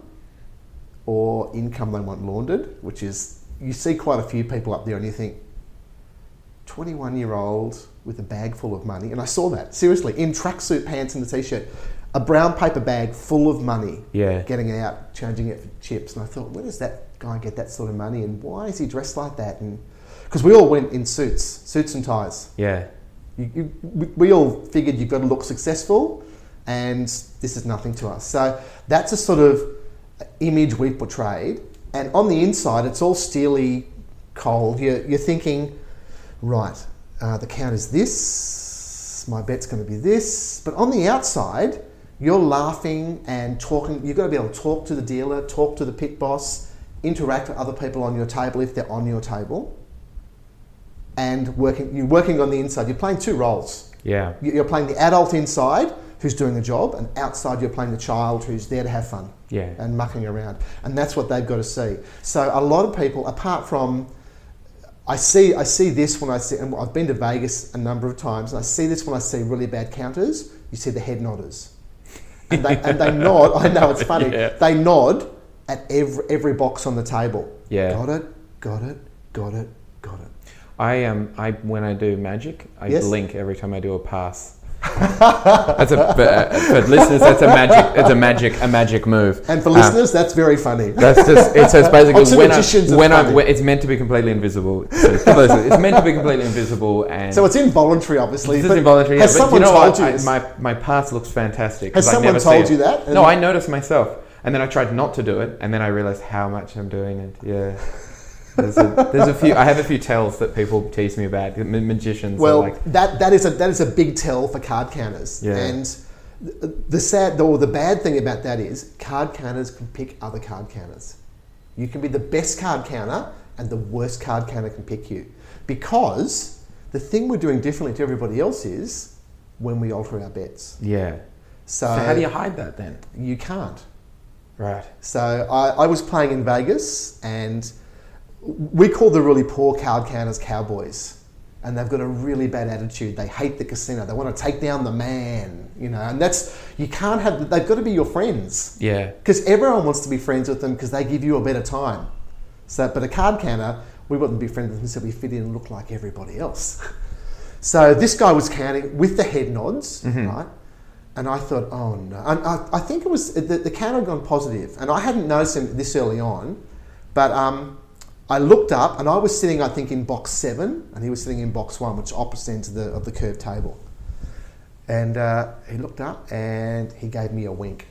or income they want laundered, which is, you see quite a few people up there and you think, twenty-one year old with a bag full of money. And I saw that, seriously, in tracksuit pants and a t-shirt, a brown paper bag full of money, Yeah. getting it out, changing it for chips. And I thought, where does that guy get that sort of money? And why is he dressed like that? And because we all went in suits, suits and ties. Yeah. You, you, we, we all figured you've got to look successful, and this is nothing to us. So that's a sort of image we portrayed. And on the inside, it's all steely cold. You're, you're thinking, right, uh, the count is this, my bet's going to be this. But on the outside, you're laughing and talking. You've got to be able to talk to the dealer, talk to the pit boss, interact with other people on your table if they're on your table. And working, you're working on the inside. You're playing two roles. Yeah. You're playing the adult inside who's doing a job, and outside you're playing the child who's there to have fun Yeah. and mucking around. And that's what they've got to see. So a lot of people, apart from, I see I see this when I see, and I've been to Vegas a number of times, and I see this when I see really bad counters, you see the head nodders. And they, and they nod, I know it's funny, Yeah. they nod at every, every box on the table. Yeah. Got it, got it, got it, got it. I um I when I do magic, I Yes. blink every time I do a pass. That's a for, uh, for listeners. That's a magic. It's a magic. A magic move. And for Uh, listeners, that's very funny. That's just. It says basically Oh, to when I magicians, it's when I funny. when, it's meant to be completely invisible. So for listeners, it's meant to be completely invisible, and So it's involuntary, obviously. it's but involuntary. Yeah, Has but someone you know told what? you I, this? my my pass looks fantastic. 'cause Has I someone never see told it. you that? No, I noticed myself, and then I tried not to do it, and then I realized how much I'm doing it. Yeah. There's a, there's a few. I have a few tells that people tease me about. Ma- Magicians. are Well, like, that, that is a that is a big tell for card counters. Yeah. And the, the sad or the bad thing about that is card counters can pick other card counters. You can be the best card counter, and the worst card counter can pick you, because the thing we're doing differently to everybody else is when we alter our bets. yeah. So, So how do you hide that then? you can't. Right. So I, I was playing in Vegas, and we call the really poor card counters cowboys, and they've got a really bad attitude. They hate the casino. They want to take down the man, you know. And that's, you can't have. They've got to be your friends, Yeah. because everyone wants to be friends with them because they give you a better time. So, but a card counter, we wouldn't be friends with them until we fit in and look like everybody else. So this guy was counting with the head nods, Mhm. right? And I thought, oh no. And I, I think it was, the, the count had gone positive. And I hadn't noticed him this early on. But um, I looked up, and I was sitting, I think, in box seven, and he was sitting in box one, which is opposite ends of the, of the curved table. And uh, he looked up, and he gave me a wink.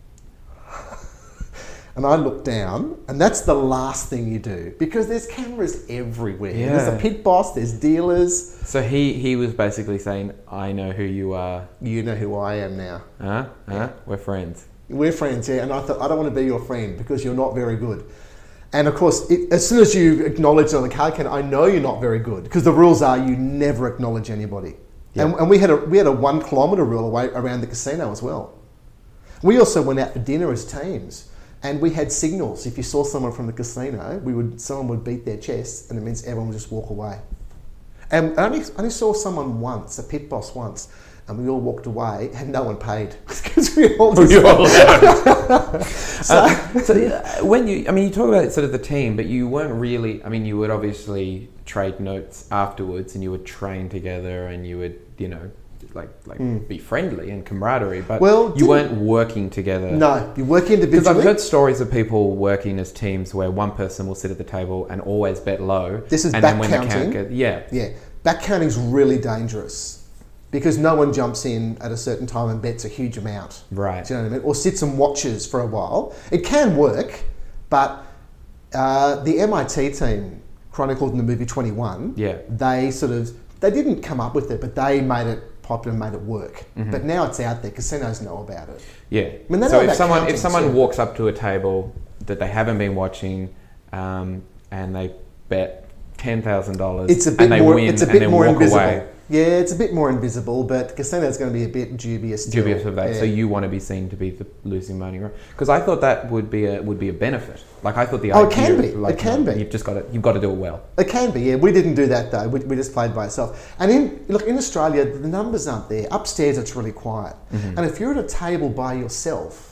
And I looked down, and that's the last thing you do, because there's cameras everywhere. Yeah. There's a pit boss, there's dealers. So he, he was basically saying, I know who you are. You know who I am now. Huh? Huh? We're friends. We're friends, yeah. And I thought, I don't want to be your friend because you're not very good. And of course, it, as soon as you acknowledge on the card counter, I know you're not very good, because the rules are you never acknowledge anybody. Yeah. And, and we had a we had a one kilometre rule away around the casino as well. We also went out for dinner as teams, and we had signals. If you saw someone from the casino, we would someone would beat their chest, and it means everyone would just walk away. And I only, only saw someone once, a pit boss once, and we all walked away and no one paid because we all just... We all left. so, uh, so uh, when you, I mean, you talk about sort of the team, but you weren't really, I mean, you would obviously trade notes afterwards and you would train together and you would, you know, like like mm. be friendly and camaraderie, but well, you weren't working together. No, you work individually. Because I've heard stories of people working as teams where one person will sit at the table and always bet low. This is and back then when counting. The count gets, yeah. Yeah. Back counting is really dangerous because no one jumps in at a certain time and bets a huge amount. Right. Do you know what I mean? Or sits and watches for a while. It can work, but uh, the M I T team, chronicled in the movie twenty-one, yeah. they sort of, they didn't come up with it, but they made it popular and made it work. Mm-hmm. But now it's out there, casinos know about it. Yeah. I mean, they so know if someone counting, if someone too. walks up to a table that they haven't been watching um, and they bet ten thousand dollars it's a bit and they more, win it's a and bit then more walk invisible. away. Yeah, it's a bit more invisible, but casino's going to be a bit dubious. Still. Dubious of that. Yeah. So you want to be seen to be the losing money, right? Because I thought that would be a would be a benefit. Like I thought the oh, idea it can be. Like, it can no, be. You've just got to you've got to do it well. It can be. Yeah, we didn't do that though. We, we just played by ourselves. And in look in Australia, the numbers aren't there. Upstairs, it's really quiet. Mm-hmm. And if you're at a table by yourself,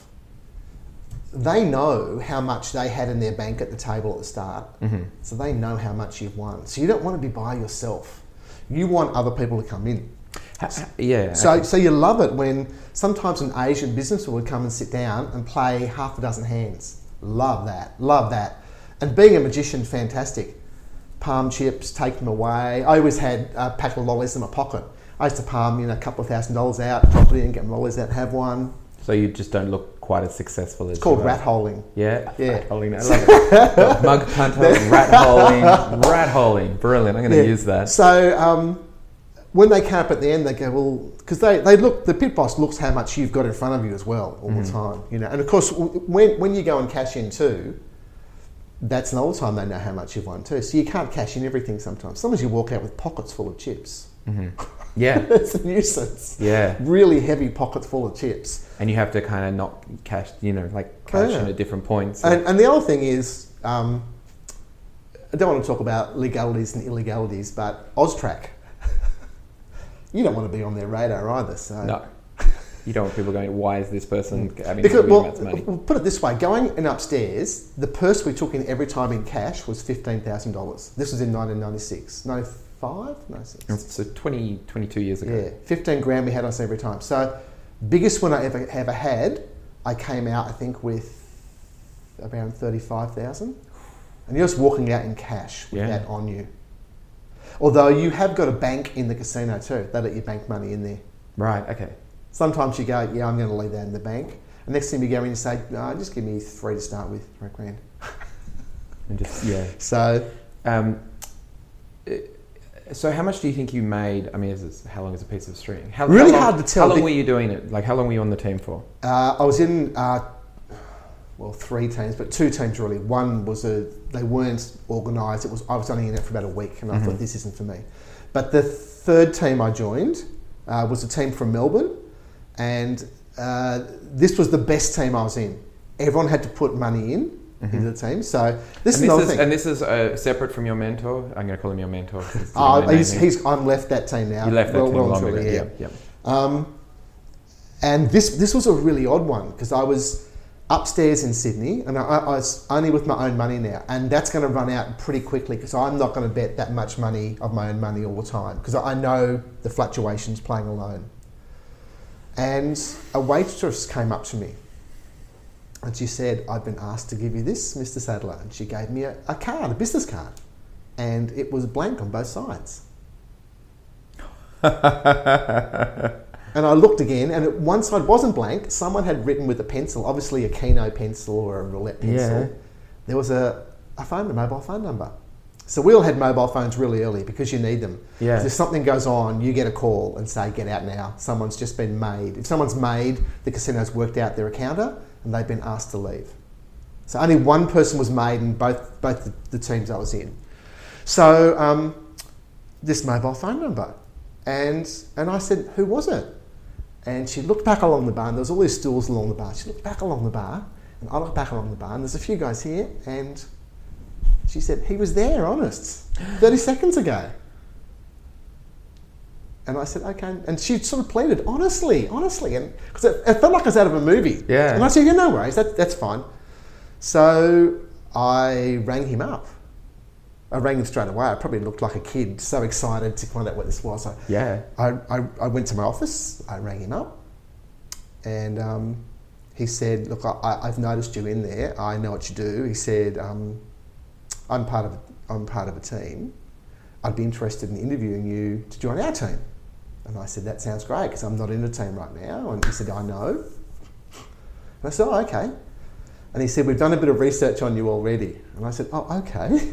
they know how much they had in their bank at the table at the start. Mm-hmm. So they know how much you've won. So you don't want to be by yourself. You want other people to come in. Yeah. So, okay. so you love it when sometimes an Asian businessman would come and sit down and play half a dozen hands. Love that. Love that. And being a magician, fantastic. Palm chips, take them away. I always had a pack of lollies in my pocket. I used to palm, you know, a couple of thousand dollars out, drop it in, get my lollies out, have one. So you just don't look quite as successful as it's called you rat holing. Yeah, yeah. Rat holing. I love it. Mug punter, rat holing, rat holing. Brilliant. I'm going to yeah. use that. So um, when they come up at the end, they go, well, because they, they look, the pit boss looks how much you've got in front of you as well all mm. the time, you know. And of course, when when you go and cash in too, that's another time they know how much you've won too. So you can't cash in everything sometimes. Sometimes you walk out with pockets full of chips. Mm-hmm. Yeah. It's a nuisance. Yeah. Really heavy pockets full of chips. And you have to kind of not cash, you know, like cash yeah. in at different points. And, and the other thing is, um, I don't want to talk about legalities and illegalities, but Austrac, you don't want to be on their radar either. So. No. You don't want people going, why is this person having because, huge well, amounts of money? We'll put it this way, going in upstairs, the purse we took in every time in cash was fifteen thousand dollars. This was in nineteen ninety-six. ninety-five? ninety-six. So twenty, twenty-two years ago. Yeah, fifteen grand we had on us every time. So biggest one I ever, ever had, I came out, I think, with around thirty-five thousand. And you're just walking out in cash with yeah. that on you. Although you have got a bank in the casino too. They let you bank money in there. Right, okay. Sometimes you go, yeah, I'm going to leave that in the bank. And next thing you go in and say, no, just give me three to start with, three grand. And just, yeah. So, um, so how much do you think you made? I mean, is this, how long is a piece of string? How, really how long, hard to tell. How long the, were you doing it? Like, how long were you on the team for? Uh, I was in, uh, well, three teams, but two teams really. One was a, they weren't organised. It was I was only in it for about a week, and I mm-hmm. thought this isn't for me. But the third team I joined uh, was a team from Melbourne. And uh, this was the best team I was in. Everyone had to put money in mm-hmm. into the team. So this and is another this is, thing. And this is uh, separate from your mentor. I'm going to call him your mentor. Oh, he's, he's, I'm left that team now. You left that well, team well long ago. ago. Yeah. yeah. Um, and this this was a really odd one because I was upstairs in Sydney and I, I was only with my own money now, and that's going to run out pretty quickly because I'm not going to bet that much money of my own money all the time because I know the fluctuations playing alone. And a waitress came up to me and she said, I've been asked to give you this, Mister Sadler. And she gave me a, a card, a business card. And it was blank on both sides. And I looked again, and it, one side wasn't blank. Someone had written with a pencil, obviously a Keno pencil or a roulette pencil. Yeah. There was a, a phone, a mobile phone number. So we all had mobile phones really early because you need them. Yeah. If something goes on, you get a call and say, get out now. Someone's just been made. If someone's made, the casino's worked out their accountant and they've been asked to leave. So only one person was made in both, both the, the teams I was in. So um, this mobile phone number. And, and I said, who was it? And she looked back along the bar, and there was all these stools along the bar. She looked back along the bar, and I looked back along the bar, and there's a few guys here, and she said, he was there, honest, thirty seconds ago. And I said, okay. And she sort of pleaded, honestly, honestly. And because it, it felt like I was out of a movie. Yeah. And I said, yeah, no worries, that, that's fine. So I rang him up. I rang him straight away. I probably looked like a kid, so excited to find out what this was. So Yeah. I, I, I went to my office, I rang him up, and um, he said, look, I, I've noticed you in there. I know what you do. He said, um, I'm part of I'm part of a team. I'd be interested in interviewing you to join our team. And I said, that sounds great, because I'm not in a team right now. And he said, I know. And I said, oh, okay. And he said, we've done a bit of research on you already. And I said, oh, okay.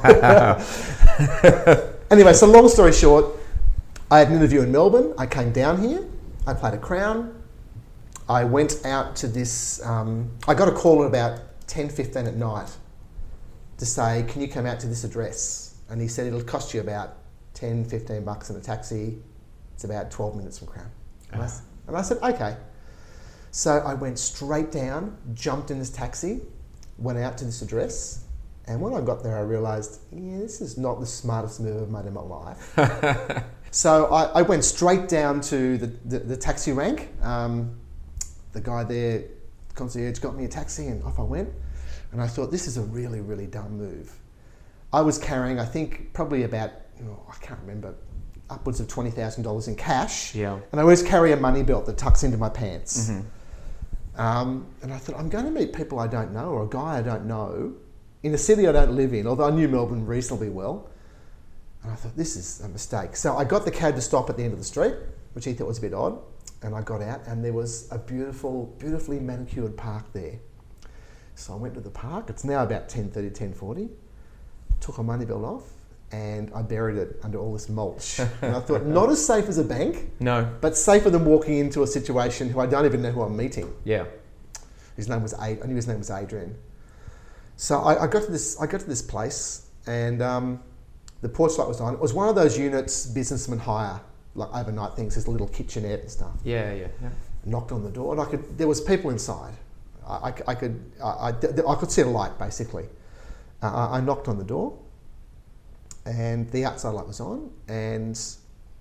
Anyway, so long story short, I had an interview in Melbourne. I came down here. I played a crown. I went out to this, um, I got a call at about ten fifteen at night to say, can you come out to this address? And he said, it'll cost you about ten, fifteen bucks in a taxi. It's about twelve minutes from Crown. And, I, and I said, okay. So I went straight down, jumped in this taxi, went out to this address. And when I got there, I realised, yeah, this is not the smartest move I've made in my life. So I, I went straight down to the, the, the taxi rank. Um, the guy there, concierge, got me a taxi and off I went. And I thought, this is a really, really dumb move. I was carrying, I think, probably about, oh, I can't remember, upwards of twenty thousand dollars in cash. Yeah. And I always carry a money belt that tucks into my pants. Mm-hmm. Um, and I thought, I'm going to meet people I don't know, or a guy I don't know, in a city I don't live in, although I knew Melbourne reasonably well. And I thought, this is a mistake. So I got the cab to stop at the end of the street, which he thought was a bit odd. And I got out, and there was a beautiful, beautifully manicured park there. So I went to the park. It's now about ten thirty, ten forty. Took a money belt off, and I buried it under all this mulch. And I thought, not as safe as a bank, No. but safer than walking into a situation who I don't even know who I'm meeting. Yeah. His name was Ad- I knew his name was Adrian. So I, I got to this. I got to this place, and um, the porch light was on. It was one of those units businessmen hire, like overnight things. There's a little kitchenette and stuff. Yeah, yeah, yeah. Knocked on the door, and I could. There was people inside. I, I, I could. I, I, I could see a light basically. Uh, I knocked on the door, and the outside light was on. And as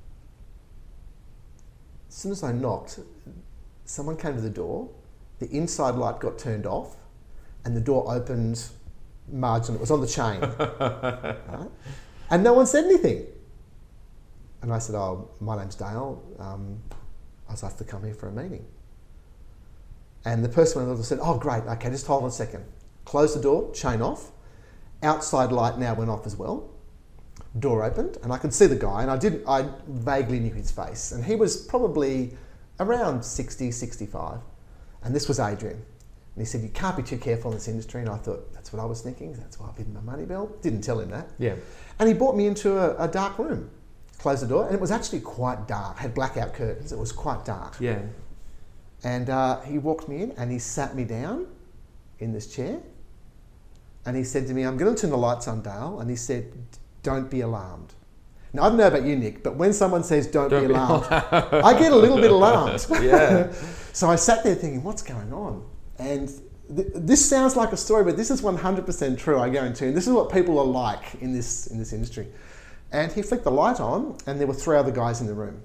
soon as I knocked, someone came to the door. The inside light got turned off, and the door opened marginally. It was on the chain, right? And no one said anything. And I said, "Oh, my name's Dale. Um, I was asked to come here for a meeting." And the person on the door said, "Oh, great. Okay, just hold on a second." Closed the door, chain off. Outside light now went off as well. Door opened, and I could see the guy, and I didn't. I vaguely knew his face, and he was probably around sixty, sixty-five. And this was Adrian. And he said, "You can't be too careful in this industry." And I thought, that's what I was thinking. That's why I've hidden my money belt. Didn't tell him that. Yeah. And he brought me into a, a dark room. Closed the door, and it was actually quite dark. Had blackout curtains. It was quite dark. Yeah. And uh, he walked me in, and he sat me down in this chair. And he said to me, "I'm going to turn the lights on, Dale." And he said, "Don't be alarmed." Now, I don't know about you, Nick, but when someone says, don't, don't be, be alarmed, I get a little bit alarmed. Yeah. So I sat there thinking, what's going on? And th- this sounds like a story, but this is one hundred percent true, I guarantee. And this is what people are like in this, in this industry. And he flicked the light on, and there were three other guys in the room.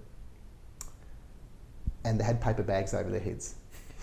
And they had paper bags over their heads.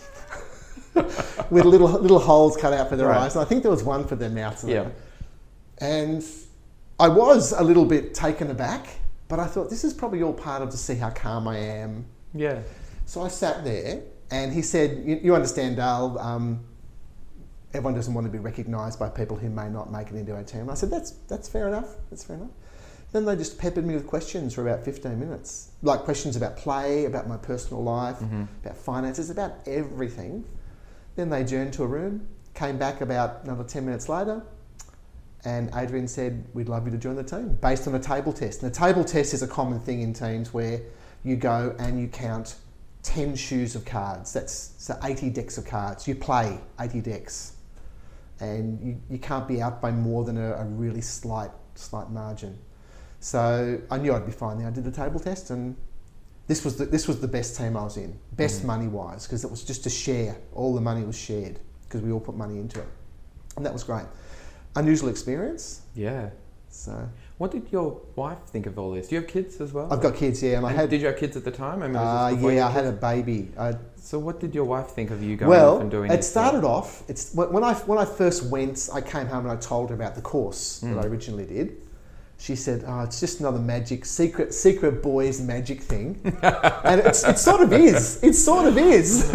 With little little holes cut out for their right. eyes. And I think there was one for their mouths. Yeah. And I was a little bit taken aback, but I thought, this is probably all part of to see how calm I am. Yeah. So I sat there, and he said, you, you understand, Dale, um, everyone doesn't want to be recognised by people who may not make it into our team. And I said, that's that's fair enough, that's fair enough. Then they just peppered me with questions for about fifteen minutes. Like questions about play, about my personal life, mm-hmm. about finances, about everything. Then they adjourned to a room, came back about another ten minutes later, and Adrian said, "We'd love you to join the team," based on a table test. And a table test is a common thing in teams where you go and you count ten shoes of cards. That's so eighty decks of cards. You play eighty decks. And you, you can't be out by more than a, a really slight slight margin. So I knew I'd be fine there. I did the table test, and this was the, this was the best team I was in. Best mm. money-wise, because it was just a share. All the money was shared, because we all put money into it. And that was great. Unusual experience. Yeah. So what did your wife think of all this? Do you have kids as well? I've got kids, yeah, and, and I had. Did you have kids at the time? I mean, was Uh, this before you yeah, I had had a kids? baby. I, So what did your wife think of you going well, off and doing it this? started off. It's when when I when I first went, I came home and I told her about the course Mm. that I originally did. She said, "Oh, it's just another magic secret secret boys magic thing," and it's, it sort of is. It sort of is.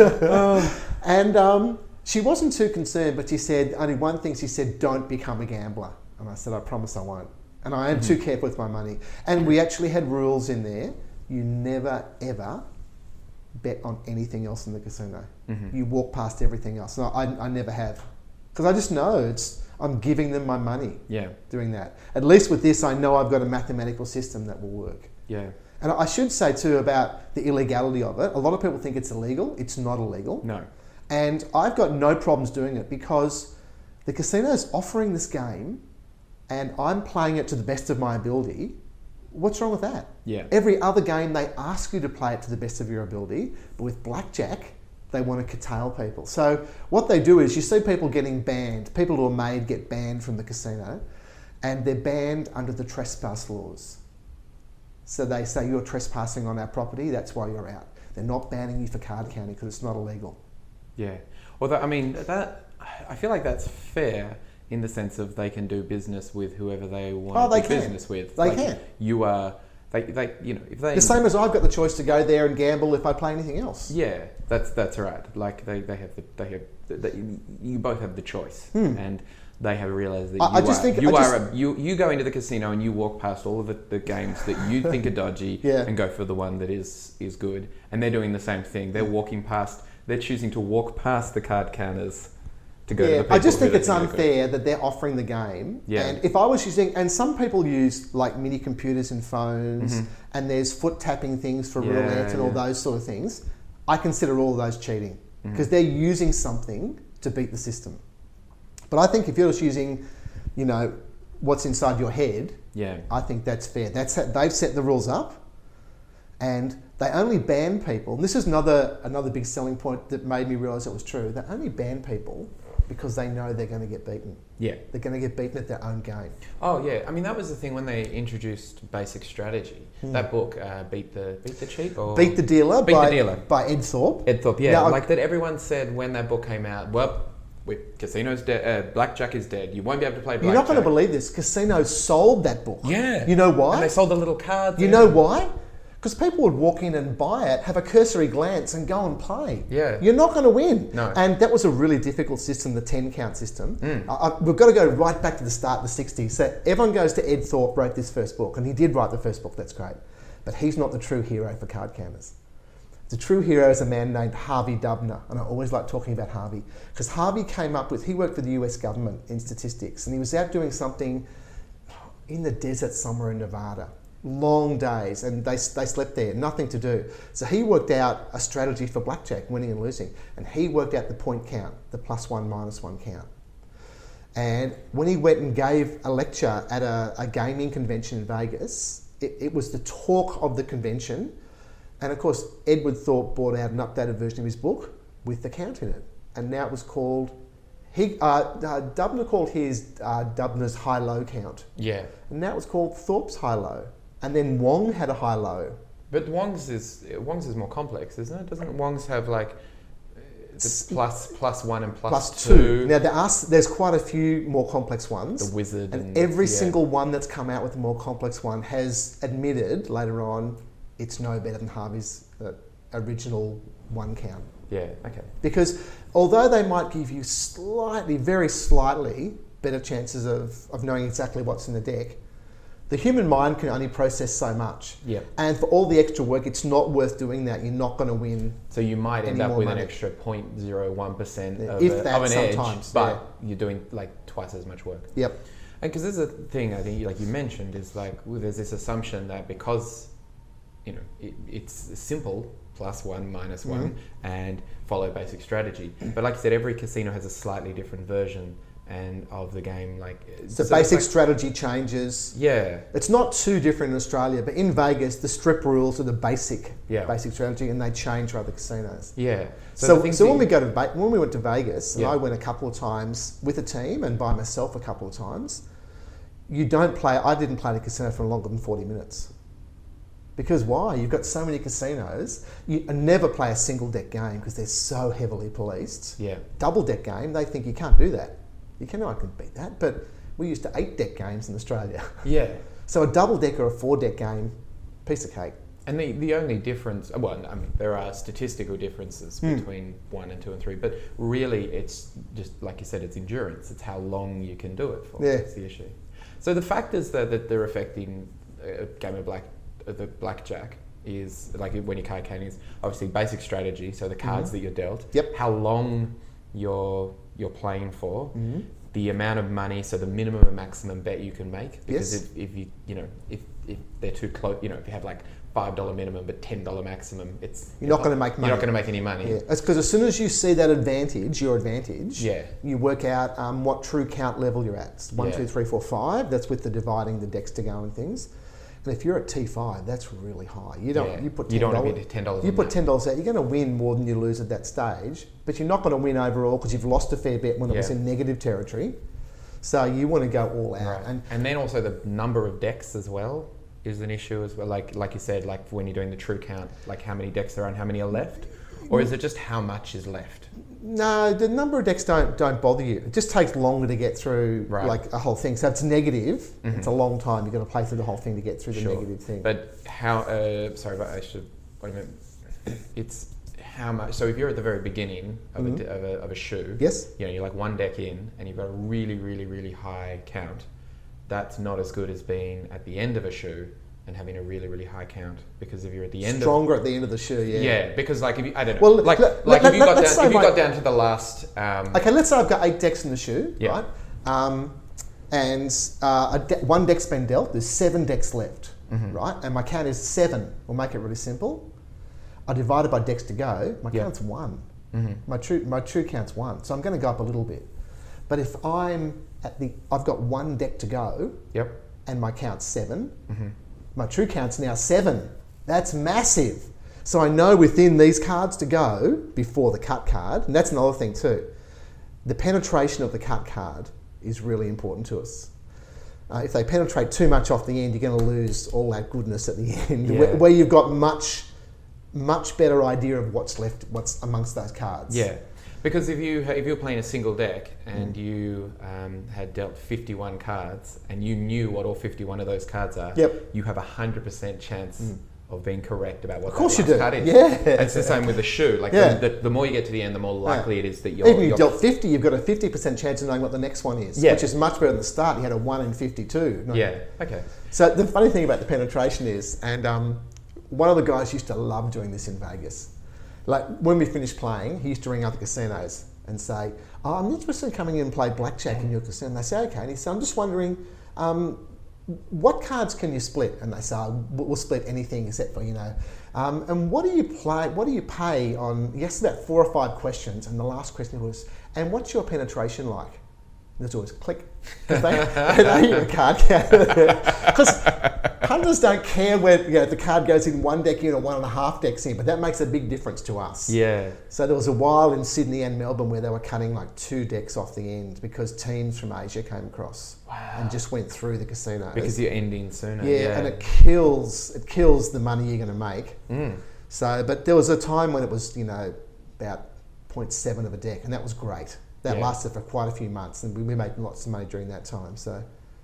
And um, she wasn't too concerned, but she said only one thing. She said, "Don't become a gambler." And I said, "I promise I won't." And I am Mm-hmm. too careful with my money. And we actually had rules in there. You never ever bet on anything else in the casino. Mhm. You walk past everything else. No, I, I never have, because I just know it's. I'm giving them my money. Yeah, Doing that. At least with this, I know I've got a mathematical system that will work. yeah. And I should say too about the illegality of it. A lot of people think it's illegal. It's not illegal. No. And I've got no problems doing it because the casino's offering this game and I'm playing it to the best of my ability. What's wrong with that? Yeah. Every other game, they ask you to play it to the best of your ability, but with blackjack, they want to curtail people. So what they do is you see people getting banned. People who are made get banned from the casino, and they're banned under the trespass laws. So they say you're trespassing on our property, that's why you're out. They're not banning you for card counting because it's not illegal. Yeah. Although, I mean, that I feel like that's fair in the sense of they can do business with whoever they want Oh, they to do can. business with. They Like, can. You are, they, they, you know, if they... The same as I've got the choice to go there and gamble if I play anything else. Yeah, that's that's right. Like they, they have the they have that you, you both have the choice, Hmm. and they have realized that I- you I just are think- you I are just- a, you you go into the casino and you walk past all of the, the games that you think are dodgy Yeah. and go for the one that is is good, and they're doing the same thing. They're walking past. They're choosing to walk past the card counters to go to Yeah, the people I just who think they it's are good. unfair that they're offering the game. Yeah. And if I was using, and some people use like mini computers and phones, Mhm. and there's foot tapping things for Yeah, roulette and all yeah. those sort of things, I consider all of those cheating Mhm. because they're using something to beat the system. But I think if you're just using, you know, what's inside your head, Yeah. I think that's fair. That's how, they've set the rules up, and they only ban people. And this is another another big selling point that made me realise it was true. They only ban people because they know they're going to get beaten. Yeah. They're going to get beaten at their own game. Oh yeah. I mean that was the thing when they introduced Basic Strategy. That book, uh, beat the beat the cheat or Hmm. Beat the Dealer Beat by the Dealer. by Ed Thorpe. Ed Thorpe, yeah, Now, I- like that. Everyone said when that book came out, well, with casinos dead, uh, blackjack is dead. You won't be able to play blackjack. You're not going to believe this. Casinos sold that book. Yeah. You know why? And they sold the little cards. You and know everything. why? Because people would walk in and buy it, have a cursory glance, and go and play. Yeah. You're not going to win. No. And that was a really difficult system, the ten count system. Mm. I, I, we've got to go right back to the start of the sixties. So everyone goes to Ed Thorpe, wrote this first book, and he did write the first book, that's great. But he's not the true hero for card counters. The true hero is a man named Harvey Dubner, and I always like talking about Harvey, because Harvey came up with, he worked for the U S government in statistics, and he was out doing something in the desert somewhere in Nevada. Long days, and they, they slept there, nothing to do. So he worked out a strategy for blackjack, winning and losing, and he worked out the point count, the plus one, minus one count. And when he went and gave a lecture at a, a gaming convention in Vegas, it, it was the talk of the convention. And of course, Edward Thorpe brought out an updated version of his book with the count in it. And now it was called, he, uh, uh, Dubner called his uh, Dubner's high-low count. Yeah. And now it was called Thorpe's high-low. And then Wong had a high-low. But Wong's is Wong's is more complex, isn't it? Doesn't Wong's have like uh, the plus plus one and plus, Plus two? two. Now there are, there's quite a few more complex ones. The wizard And, and every yeah. single one that's come out with a more complex one has admitted later on it's no better than Harvey's uh, original one count. Yeah. Okay. Because although they might give you slightly, very slightly better chances of, of knowing exactly what's in the deck, the human mind can only process so much. Yeah. And for all the extra work, it's not worth doing that. You're not going to win. So you might end Any up more with money. an extra zero point zero one percent of, If a- that, of an sometimes, edge, but yeah. you're doing like twice as much work. Yep. And because there's a thing I think, like you mentioned, is like well, there's this assumption that because you know it, it's simple, plus one, minus one, Mm-hmm. and follow basic strategy. But like you said, every casino has a slightly different version and of the game. Like So, it's basic like- strategy changes. Yeah. It's not too different in Australia, but in Vegas, the strip rules are the basic, Yeah. basic strategy, and they change for other casinos. Yeah. So, the so, things when that we you- go to Ve- when we went to Vegas, and Yeah. I went a couple of times with a team and by myself a couple of times, you don't play. I didn't play the casino for longer than forty minutes. Because why? You've got so many casinos. You never play a single deck game because they're so heavily policed. Yeah. Double deck game, they think you can't do that. You can, I can beat that, but we used to eight deck games in Australia. Yeah. So a double deck or a four deck game, piece of cake. And the, the only difference, well, I mean, there are statistical differences Mm. between one and two and three, but really it's just, like you said, it's endurance. It's how long you can do it for. Yeah. That's the issue. So the factors that, that they're affecting a game of black, uh, the blackjack is, like when you're card counting, is obviously basic strategy, so the cards Mm-hmm. that you're dealt, Yep. how long you're, you're playing for, Mm-hmm. the amount of money, so the minimum and maximum bet you can make. Because Yes. if, if you, you know, if, if they're too close, you know, if you have like five dollar minimum but ten dollar maximum, it's You're not going to make money. You're not going to make any money. Yeah, it's because as soon as you see that advantage, your advantage, Yeah. you work out um, what true count level you're at. It's one, Yeah. two, three, four, five. That's with the dividing the decks to go and things. And if you're at T five, that's really high. You don't. Yeah. You put You ten don't want to dollars. be ten dollars. You put ten dollars out. You're going to win more than you lose at that stage, but you're not going to win overall because you've lost a fair bit when it was Yeah. in negative territory. So you want to go all out. Right. And And then also the number of decks as well is an issue as well. Like like you said, like when you're doing the true count, like how many decks there are and how many are left, or is it just how much is left? no, the number of decks don't don't bother you. It just takes longer to get through Right. like a whole thing. So it's negative. Mhm. It's a long time. You've got to play through the whole thing to get through the Sure. negative thing. But how? Uh, sorry, but I should. Wait a minute. It's how much. So if you're at the very beginning of, Mhm. a, of, a, of a shoe, Yes. you know, you're like one deck in, and you've got a really, really, really high count. That's not as good as being at the end of a shoe and having a really, really high count. Because if you're at the end Stronger at the end of the shoe, of yeah. yeah, because like if you, I don't know, Well, like let- like let- if you got let's down say if you my- got down to the last. Um, Okay, let's say I've got eight decks in the shoe, Yeah. right? Um, and uh, a de- one deck's been dealt. There's seven decks left, Mhm. right? And my count is seven. We'll make it really simple. I divide it by decks to go. My Yeah. count's one. mhm. My true my true count's one. So I'm going to go up a little bit. But if I'm at the, I've got one deck to go, Yep. and my count's seven. Mhm. My true count's now seven. That's massive. So I know within these cards to go before the cut card, and that's another thing too. The penetration of the cut card is really important to us. Uh, if they penetrate too much off the end, you're going to lose all that goodness at the end, Yeah. where, where you've got much, much better idea of what's left, what's amongst those cards. Yeah, because if you if you're playing a single deck and Mm. you um, had dealt fifty-one cards and you knew what all fifty-one of those cards are, Yep. you have a hundred percent chance Mm. of being correct about what Of course that you last do. card is. Yeah. And it's the same with the shoe. Like Yeah. the, the, the more you get to the end, the more likely it is that you're. Even if you you're dealt fifty, you've got a fifty percent chance of knowing what the next one is, Yeah. which is much better than the start. You had a one in fifty-two. No. yeah. Okay. So the funny thing about the penetration is, and um, one of the guys used to love doing this in Vegas. Like when we finished playing, he used to ring other casinos and say, oh, I'm interested in coming in and play blackjack in your casino. And they say, okay. And he said, I'm just wondering, um, what cards can you split? And they say, oh, we'll split anything except for, you know. Um, and what do you play? What do you pay on? He asked about four or five questions, and the last question was, and what's your penetration like? And there's always click because they, they know you're a card counter. Because punters don't care where, you know, if the card goes in one deck in or one and a half decks in, but that makes a big difference to us. Yeah. So there was a while in Sydney and Melbourne where they were cutting like two decks off the end because teams from Asia came across Wow. and just went through the casinos. Because you're ending sooner. yeah, Yeah. and it kills it kills the money you're going to make. Mm. So, but there was a time when it was, you know, about zero point seven of a deck, and that was great. That Yeah. lasted for quite a few months, and we, we made lots of money during that time. So,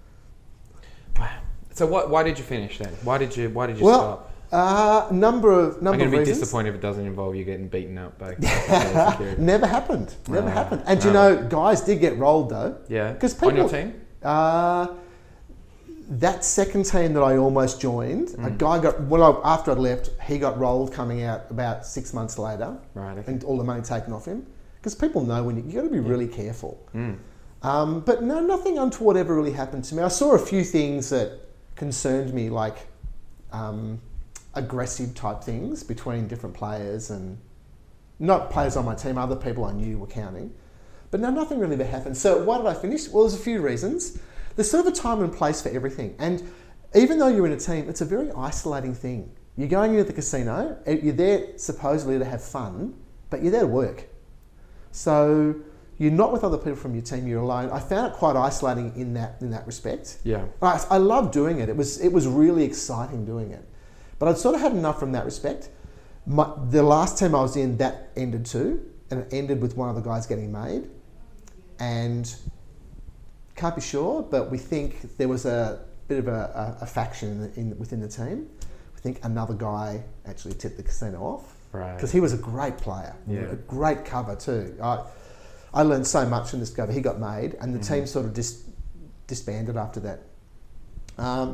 Wow. So what? Why did you finish then? Why did you? Why did you well, stop? uh, number of number I'm going of to be reasons. disappointed if it doesn't involve you getting beaten up by security. Never happened. Never Ah, happened. And you no. know, guys did get rolled though. Yeah. 'Cause On your people- team? Uh, that second team that I almost joined, a Mm. guy got well I, after I left. He got rolled coming out about six months later, Right. Okay. and all the money taken off him. Because people know when you, you got to be really careful. Mm. Um, but no, nothing untoward ever really happened to me. I saw a few things that concerned me, like um, aggressive type things between different players, and not players on my team, other people I knew were counting. But no, nothing really ever happened. So why did I finish? Well, there's a few reasons. There's sort of a time and place for everything. And even though you're in a team, it's a very isolating thing. You're going into the casino, you're there supposedly to have fun, but you're there to work. So You're not with other people from your team. You're alone. I found it quite isolating in that in that respect. Yeah. I, I love doing it. It was it was really exciting doing it, but I'd sort of had enough from that respect. My, the last team I was in, that ended too, and it ended with one of the guys getting made, and can't be sure, but we think there was a bit of a, a, a faction in, in within the team. We think another guy actually tipped the casino off, right? Because he was a great player, yeah. a great cover too. I I learned so much from this guy. But he got made, and the mm-hmm. team sort of dis, disbanded after that. Um,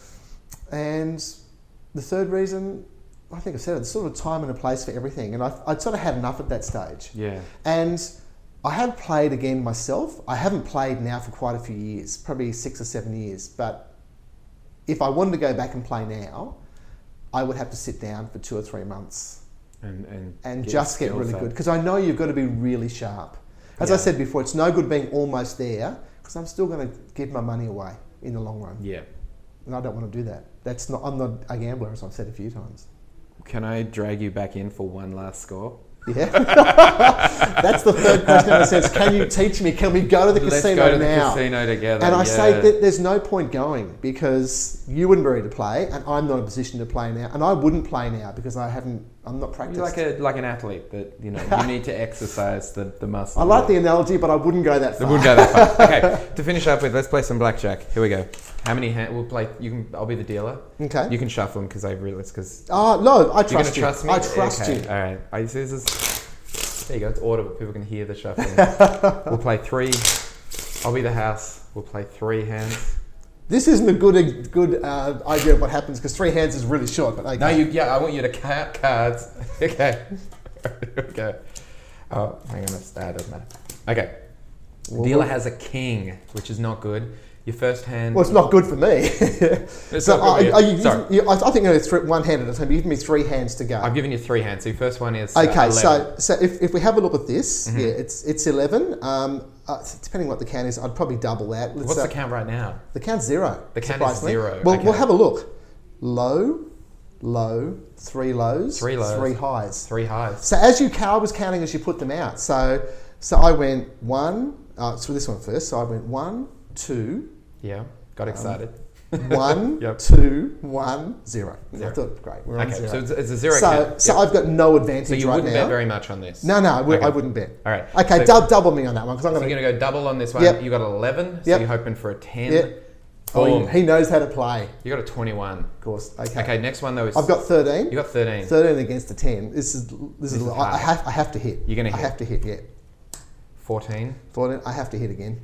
and the third reason, I think I said it, there's sort of a time and a place for everything. And I, I'd sort of had enough at that stage. Yeah. And I have played again myself. I haven't played now for quite a few years, probably six or seven years. But if I wanted to go back and play now, I would have to sit down for two or three months and and, and get just get really up. good. Because I know you've got to be really sharp. As yeah. I said before, it's no good being almost there because I'm still going to give my money away in the long run. Yeah. And I don't want to do that. That's not. I'm not a gambler, as I've said a few times. Can I drag you back in for one last score? Yeah. That's the third question in a sense. Can you teach me? Can we go to the Let's casino go to the now? casino together. And I yeah. say that there's no point going because you wouldn't be ready to play, and I'm not in a position to play now, and I wouldn't play now because I haven't. I'm not practiced. You're like a like an athlete that you know you need to exercise the the muscle. I like the analogy, but I wouldn't go that far. I wouldn't go that far. Okay, to finish up with, let's play some blackjack. Here we go. How many hand? We'll play. You can. I'll be the dealer. Okay. You can shuffle them because I realize because. Oh no, I You're trust gonna you. trust me. I trust okay. you. All right. I see this is. There you go. It's audible. People can hear the shuffling. We'll play three. I'll be the house. We'll play three hands. This isn't a good good uh, idea of what happens because three hands is really short. But okay. No, you. Yeah, I want you to count cards. Okay. Okay. Oh, hang on. That's that doesn't matter. Okay. Well, Dealer what- has a king, which is not good. Your first hand. Well, it's not good for me. It's so not good I, for you. I, Sorry. you, I I think it's th- one hand at a time. You give me three hands to go. I've given you three hands. So your first one is uh, Okay, eleven. so so if, if we have a look at this, Mhm. yeah, it's it's eleven. Um, uh, depending what the count is, I'd probably double that. Let's, What's uh, the count right now? The count's zero. The count is surprisingly. zero, Well, okay. we'll have a look. Low, low, three lows, Three lows. three highs. Three highs. So as you, I was counting as you put them out. So so I went one. Uh, so this one first. So I went one, two, Yeah. Got excited. one, Yep. two, one, zero. Zero. I thought, great, we're on Okay, zero. so it's, it's a zero so count. so Yep. I've got no advantage So you right wouldn't now. bet very much on this. No, no, I, w- Okay. I wouldn't bet. All right. Okay, So, dou- double me on that one because I'm so going you're to. going to go double on this one. Yep. You got eleven. So Yep. you're hoping for a ten. Yep. Boom. Oh, he knows how to play. You got a twenty-one. Of course. Okay. Okay. Next one though is. I've got thirteen. You got thirteen. thirteen against a ten. This is this, This is. is I, hard. I have I have to hit. You're gonna I hit. have to hit. Yeah. Fourteen. fourteen. I have to hit again.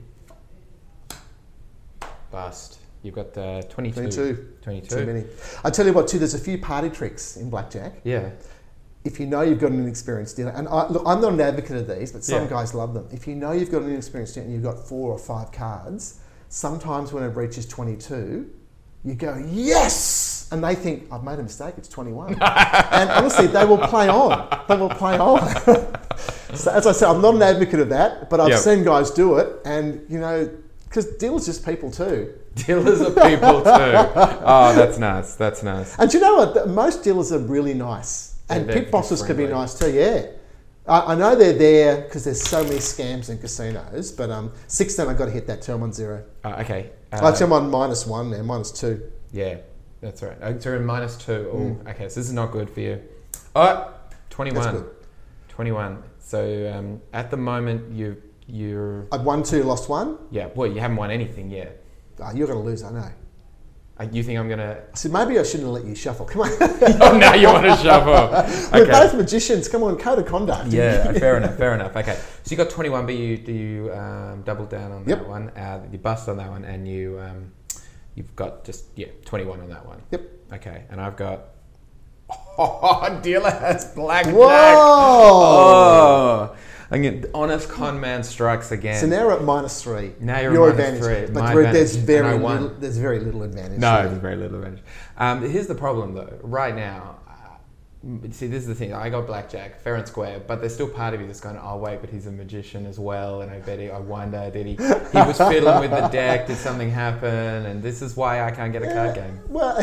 Bust. You've got uh, twenty-two. twenty-two. Twenty-two. Too many. I tell you what, too. There's a few party tricks in blackjack. Yeah. If you know you've got an inexperienced dealer, and I, look, I'm not an advocate of these, but some Yeah. guys love them. If you know you've got an inexperienced dealer and you've got four or five cards, sometimes when it reaches twenty-two, you go, yes! And they think, I've made a mistake, it's twenty-one. And honestly, they will play on. They will play on. So as I said, I'm not an advocate of that, but I've Yep. seen guys do it, and you know, because dealers just people too. Dealers are people too. Oh, that's nice. That's nice. And do you know what? The- Most dealers are really nice. And They're- pit bosses they're could be friendly. nice too, yeah. I, I know they're there because there's so many scams in casinos, but um, sixteen, I've got to hit that too. I'm on zero. Uh, okay. Uh, Actually, I'm on minus one now, minus two. Yeah, that's right. Oh, so you're in minus two. Oh, Mm. okay. So this is not good for you. Oh, twenty-one. That's good. twenty-one. So um, at the moment, you you're I've won two, lost one. yeah. Well, you haven't won anything yet. Oh, you're going to lose, I know. Uh, you think I'm gonna? So maybe I shouldn't have let you shuffle. Come on. Oh, now you want to shuffle? We're Okay. both magicians. Come on, code of conduct. Yeah, fair enough, fair enough. Okay, so you got twenty-one, but you do you um, double down on Yep. that one? Uh, you bust on that one, and you um, you've got just yeah twenty-one on that one. Yep. Okay, and I've got. Oh, dealer has blackjack. Whoa! Oh, and the honest con man strikes again. So now we're at minus three. Now you're Your at minus advantage. three. But My there- there's advantage. And I very won. little, there's very little advantage. No, really. there's very little advantage. Um, here's the problem though. Right now, uh, See, this is the thing. I got blackjack, fair and square, but there's still part of you that's going, oh wait, but he's a magician as well, and I bet he, I wonder, did he? He was fiddling with the deck. Did something happen? And this is why I can't get a card game. Well,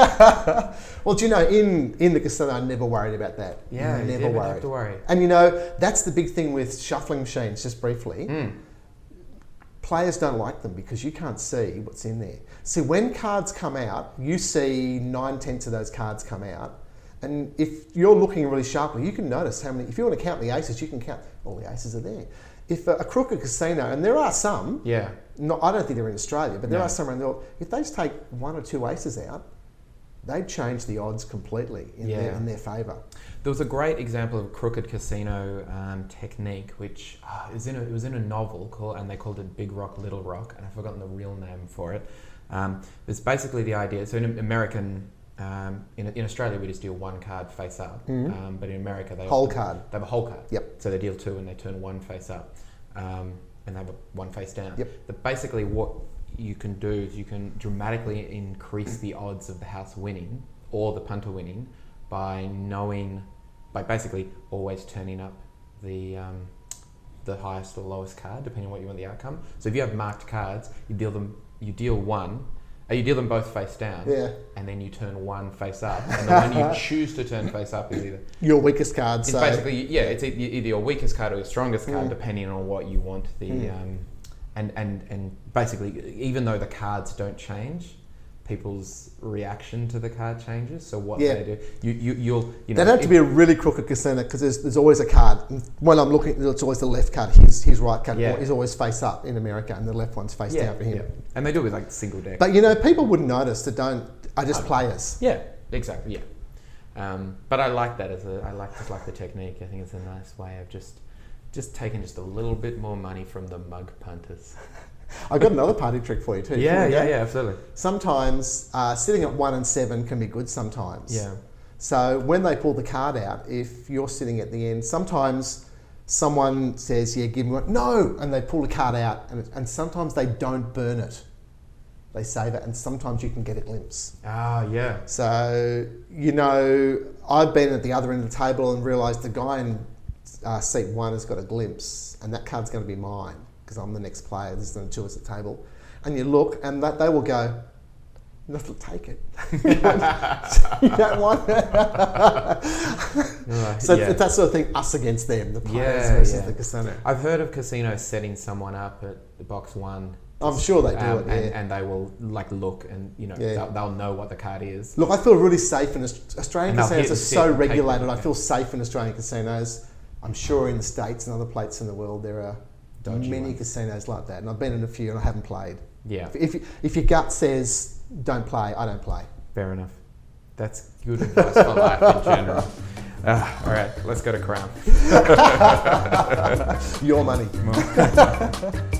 well, do you know, in in the casino, I never worried about that. Yeah, never you never worried. have to worry. And you know, that's the big thing with shuffling machines. Just briefly. Mm. Players don't like them because you can't see what's in there. See, when cards come out, you see nine tenths of those cards come out. And if you're looking really sharply, you can notice how many, if you want to count the aces, you can count, all the aces are there. If a, a crooked casino, and there are some, yeah, not, I don't think they're in Australia, but there no. are some around the world, if they just take one or two aces out, they'd change the odds completely in, yeah. their, in their favour. There was a great example of crooked casino um, technique, which uh, is in a, it was in a novel called, and they called it Big Rock, Little Rock, and I've forgotten the real name for it. Um, it's basically the idea. So in American, um, in, in Australia, we just deal one card face up, Mm-hmm. um, but in America, they Whole often- card. They have a whole card. Yep. So they deal two and they turn one face up, um, and they have a one face down. Yep. But basically, what you can do is you can dramatically increase the odds of the house winning or the punter winning by knowing. By basically always turning up the um, the highest or lowest card, depending on what you want the outcome. So if you have marked cards, you deal them, you deal one, uh, you deal them both face down, Yeah. and then you turn one face up, and the one you choose to turn face up is either Your weakest card. it's So basically yeah, it's e- either your weakest card or your strongest card, Mm. depending on what you want the Mm. um, and and and basically even though the cards don't change, people's reaction to the card changes. So what Yeah. they do, you you you'll you know they'd have to if- be a really crooked casino because there's, there's always a card. When I'm looking, it's always the left card. His his right card Yeah. is always face up in America, and the left one's face yeah, down for him. yeah. And they do it with like single deck. But you know, people wouldn't notice that don't are just I- players. Yeah, exactly. Yeah, um, but I like that as a I like just like the technique. I think it's a nice way of just just taking just a little bit more money from the mug punters. I've got another party trick for you too. Yeah, Before we yeah, go. yeah, absolutely. Sometimes uh, sitting at one and seven can be good. Sometimes. Yeah. So when they pull the card out, if you're sitting at the end, sometimes someone says, "Yeah, give me one." No, and they pull the card out, and, it, and sometimes they don't burn it. They save it, and sometimes you can get a glimpse. Ah, yeah. So, you know, I've been at the other end of the table and realised the guy in uh, seat one has got a glimpse, and that card's going to be mine because I'm the next player. There's the two of us at the table. And you look, and that, they will go, "No, take it." You don't want it. Right, So yeah. it's that sort of thing, us against them, the players Yeah, versus yeah. the casino. I've heard of casinos setting someone up at the box one. I'm sure they do um, it, yeah. and, and they will like look and you know Yeah. they'll, they'll know what the card is. Look, I feel really safe in Aust- Australian And they'll casinos hit are and so sit and take regulated. them, I yeah. feel safe in Australian casinos. I'm sure in the States and other places in the world there are Dodgy many ones. casinos like that. And I've been in a few and I haven't played. Yeah, If, if, if your gut says don't play, I don't play. fair enough. That's good advice for life in general. Uh, all right, let's go to Crown. Your money.